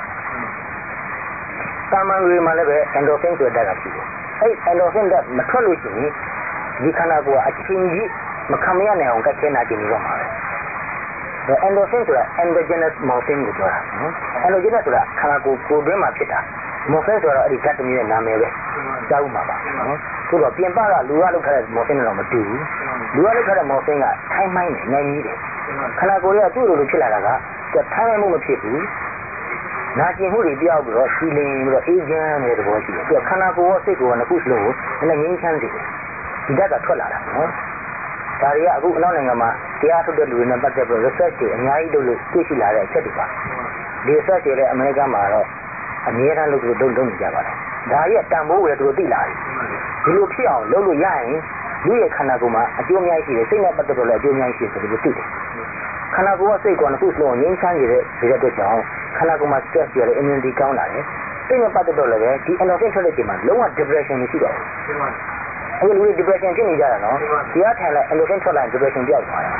တာမန်လူတွေမှာလည်းပဲ endorphin ဆိုတဲ့ဓာတ်ကရှိတယ်အဲ့ endorphin ဓာတ်မထွက်လို့ရှိရင်ဒီခန္ဓာကိုယ်ကအချင်းကြီးမခံမရနိုင်အောင်ကတ်ခဲနာကျင်နေတော့မှာပဲ endorphin ဆိုတာ endogenous morphine ကိုပြောတာနော် endogenous ဆိုတာခန္ဓာကိုယ်တွင်းမှာဖြစ်တာ morphine ဆိုတော့အဲ့ဒီဓာတ်တစ်မျိုးရဲ့နာမည်ပဲကြားဥမှာပါနော်ဆိုတော့ပြင်ပကလူကလောက်ထားတဲ့ morphine တော့မတူဘူးလူကလောက်ထားတဲ့ morphine ကထိုင်းမိုင်းနေနိုင်ကြီးတယ်ခန္ဓာကိုယ်ရဲ့သူ့လိုလိုဖြစ်လာတာကထိုင်းမိုင်းမှုမဖြစ်ဘူးနာကျင်မှုတွေပြောက်ပြီးတော့စီလင်ပြီးတော့အေးချမ်းနေတဲ့သဘောရှိတယ်ခန္ဓာကိုယ်ရဲ့စိတ်ကိုယ်ကနှစ်ခုစလုံးကိုလည်းငြိမ်းချမ်းစေတယ်ဒီဓာတ်ကထွက်လာတာနော်ဒါတွေကအခုအနောက်နိုင်ငံမှာတရားထုတ်တဲ့လူတွေနဲ့ပတ်သက်ပြီး research တွေအများကြီးလုပ်လို့တွေ့ရှိလာတဲ့အချက်တွေပါဒီ research တွေလည်းအမေရိကန်မှာတော့အများအားလုပ်နေကြပါတယ်ဒါရဲ့တန်ဖိုးကိုလည်းသူတို့သိလာတယ်ဒီလိုဖြစ်အောင်လုပ်လို့ရရင်လူရဲ့ခန္ဓာကိုယ်မှာအကျိုးအများကြီးရှိတယ်စိတ်နဲ့ပတ်သက်လို့လည်းအကျိုးအများကြီးရှိတယ်ဆိုပြီးသိတယ်ခန္ဓာကိုယ်ကစိတ်ကိုနှစ်ခုစလုံးငြိမ်းချမ်းစေတဲ့အတွက်ကြောင့်ခန္ဓာကိုယ်မှာ stress တွေလည်း immunity ကောင်းလာတယ်စိတ်နဲ့ပတ်သက်တော့လည်းပဲဒီ endorphin ထွက်တဲ့ချိန်မှာလုံးဝ depression မရှိတော့ဘူးအဲ့ဒီလူတွေ depression ဖြစ်နေကြတာနော်တရားထိုင်လိုက် endorphin ထွက်လာရင် depression ပြောက်သွားတယ်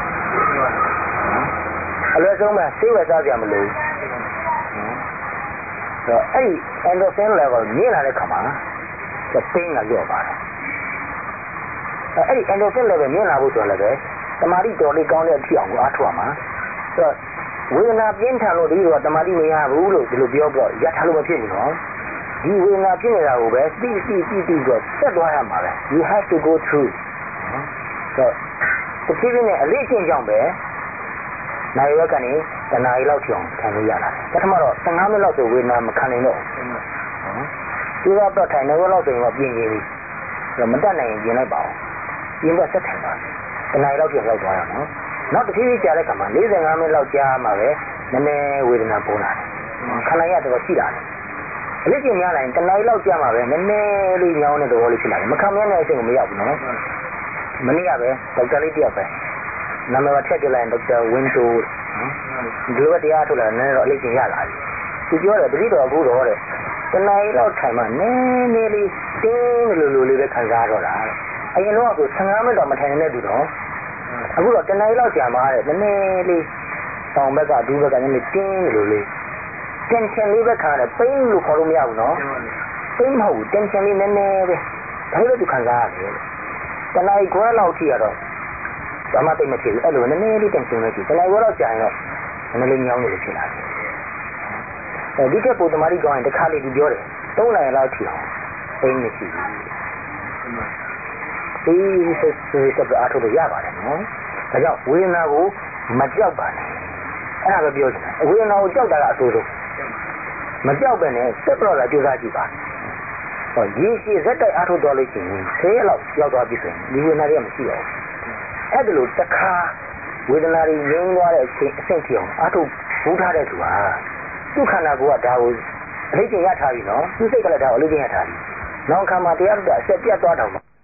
အလွယ်ဆုံးပဲစိတ်ဝယ်စားကြမလို့ဆိုတော့အဲ့ဒီ endorphin level မြင့်လာတဲ့ခါမှာpain ကလျော့ပါတယ်အဲ့ဒီ endorphin level မြင့်လာဖို့ဆိုတော့လည်းတမာတိတော်လေးကောင်းတဲ့အဖြစ်အောင်ကိုအားထုတ်ရမှာဆိုတော့ဝေဒနာပြင်းထန်လို့ဒီလိုကတမာတိမရဘူးလို့ဒီလိုပြောတော့ရထားလို့မဖြစ်ဘူးနော်ဒီဝေဒနာဖြစ်နေတာကိုပဲသိတော့ဆက်သွားရမှာပဲ you have to go through ဆိုတော့ဒီကိနဲ့အလေးချင်းကြောင့်ပဲနိုင်ဝက်ကနေတနာရီလောက်ကျော်ခံလို့ရလာတယ်ပထမတော့15မိနစ်လောက်ဆိုဝေဒနာမခံနိုင်တော့ဒီတော့ထိုင်နေတော့ဆိုရင်ပြင်းကြီးပြီမတက်နိုင်ရင်ပြင်လိုက်ပါဦးပြင်တော့ဆက်ထိုင်ပါတနာရီလောက်ကျော်ရောက်သွားရအောင်နော်နောက်တစ်ခါကြာတဲ့ခါမှာ45မိနစ်လောက်ကြာမှပဲနည်းနည်းဝေဒနာပေါ်လာတယ်ခန္ဓာရတော့ရှိလာတယ်အလေးကျများလာရင်တနာရီလောက်ကြာမှပဲနည်းနည်းလေးညောင်းတဲ့သဘောလေးဖြစ်လာတယ်မခံမရတဲ့အချိန်ကိုမရောက်ဘူးနော်မနေ့ကပဲဒေါက်တာလေးတယောက်ပဲနာမည်ထည့်ပြလိုက်ရင်ဒေါက်တာဝင်းတိုဒီလိုတရားထုတ်လာနည်းတော့အလေးကျရလာပြီသူပြောတယ်တတိတော်အခုတော့တဲ့တနာရီလောက်ထိုင်မှနည်းနည်းလေးတင်းလိုလေးပဲခံစားတော့တာအရင်တော့ကို15မိနစ်တော့မထိုင်နေတဲ့သူတော့အခုတော့တနာရီလောက်ကြာမှတဲ့နည်းနည်းလေးတောင်ဘက်ကဒူးဘက်ကနည်းနည်းတင်းလိုလေး tension လေးပဲခံရတယ်ပိန်းလို့ခေါ်လို့မရဘူးနော်ပိန်းမဟုတ်ဘူး tension လေးနည်းနည်းပဲဒါလည်းသူခံစားရတယ်တနာရီခွဲလောက်ထိရတော့ဘာမှသိမဖြစ်ဘူးအဲ့လိုနည်းနည်းလေး tension ပဲရှိတနာရီခွဲလောက်ကြာရင်တော့နည်းနည်းလေးညောင်းနေလို့ဖြစ်လာတယ်ဒီကပုံသမားကြီးကောင်းရင်တစ်ခါလေးသူပြောတယ်3နာရီလောက်ထိအောင်ပိန်းမရှိဘူးဒီစက်အားထုတ်လို့ရပါတယ်နော်ဒါကြောင့်ဝေဒနာကိုမကြောက်ပါနဲ့အဲ့ဒါပဲပြောချင်တာဝေဒနာကိုကြောက်တာကအဆိုးဆုံးမကြောက်ပဲနဲ့တက်တော့လာကြိုးစားကြည့်ပါဟောရည်ရှိဇက်တိုက်အားထုတ်တော်လို့ရှိရင်10ရက်လောက်ရောက်သွားပြီဆိုရင်ဒီဝေဒနာတွေကမရှိတော့ဘူးအဲ့ဒါလို့တစ်ခါဝေဒနာတွေငြိမ်းသွားတဲ့အဆင့်ထိအောင်အားထုတ်ဘူးထားတဲ့သူဟာသူ့ခန္ဓာကိုယ်ကဒါကိုအလေးကျင့်ရထားပြီနော်သူစိတ်ကလည်းဒါကိုအလေးကျင့်ရထားပြီနောက်ခါမှာတရားထုတ်တာအဆက်ပြတ်သွားတော့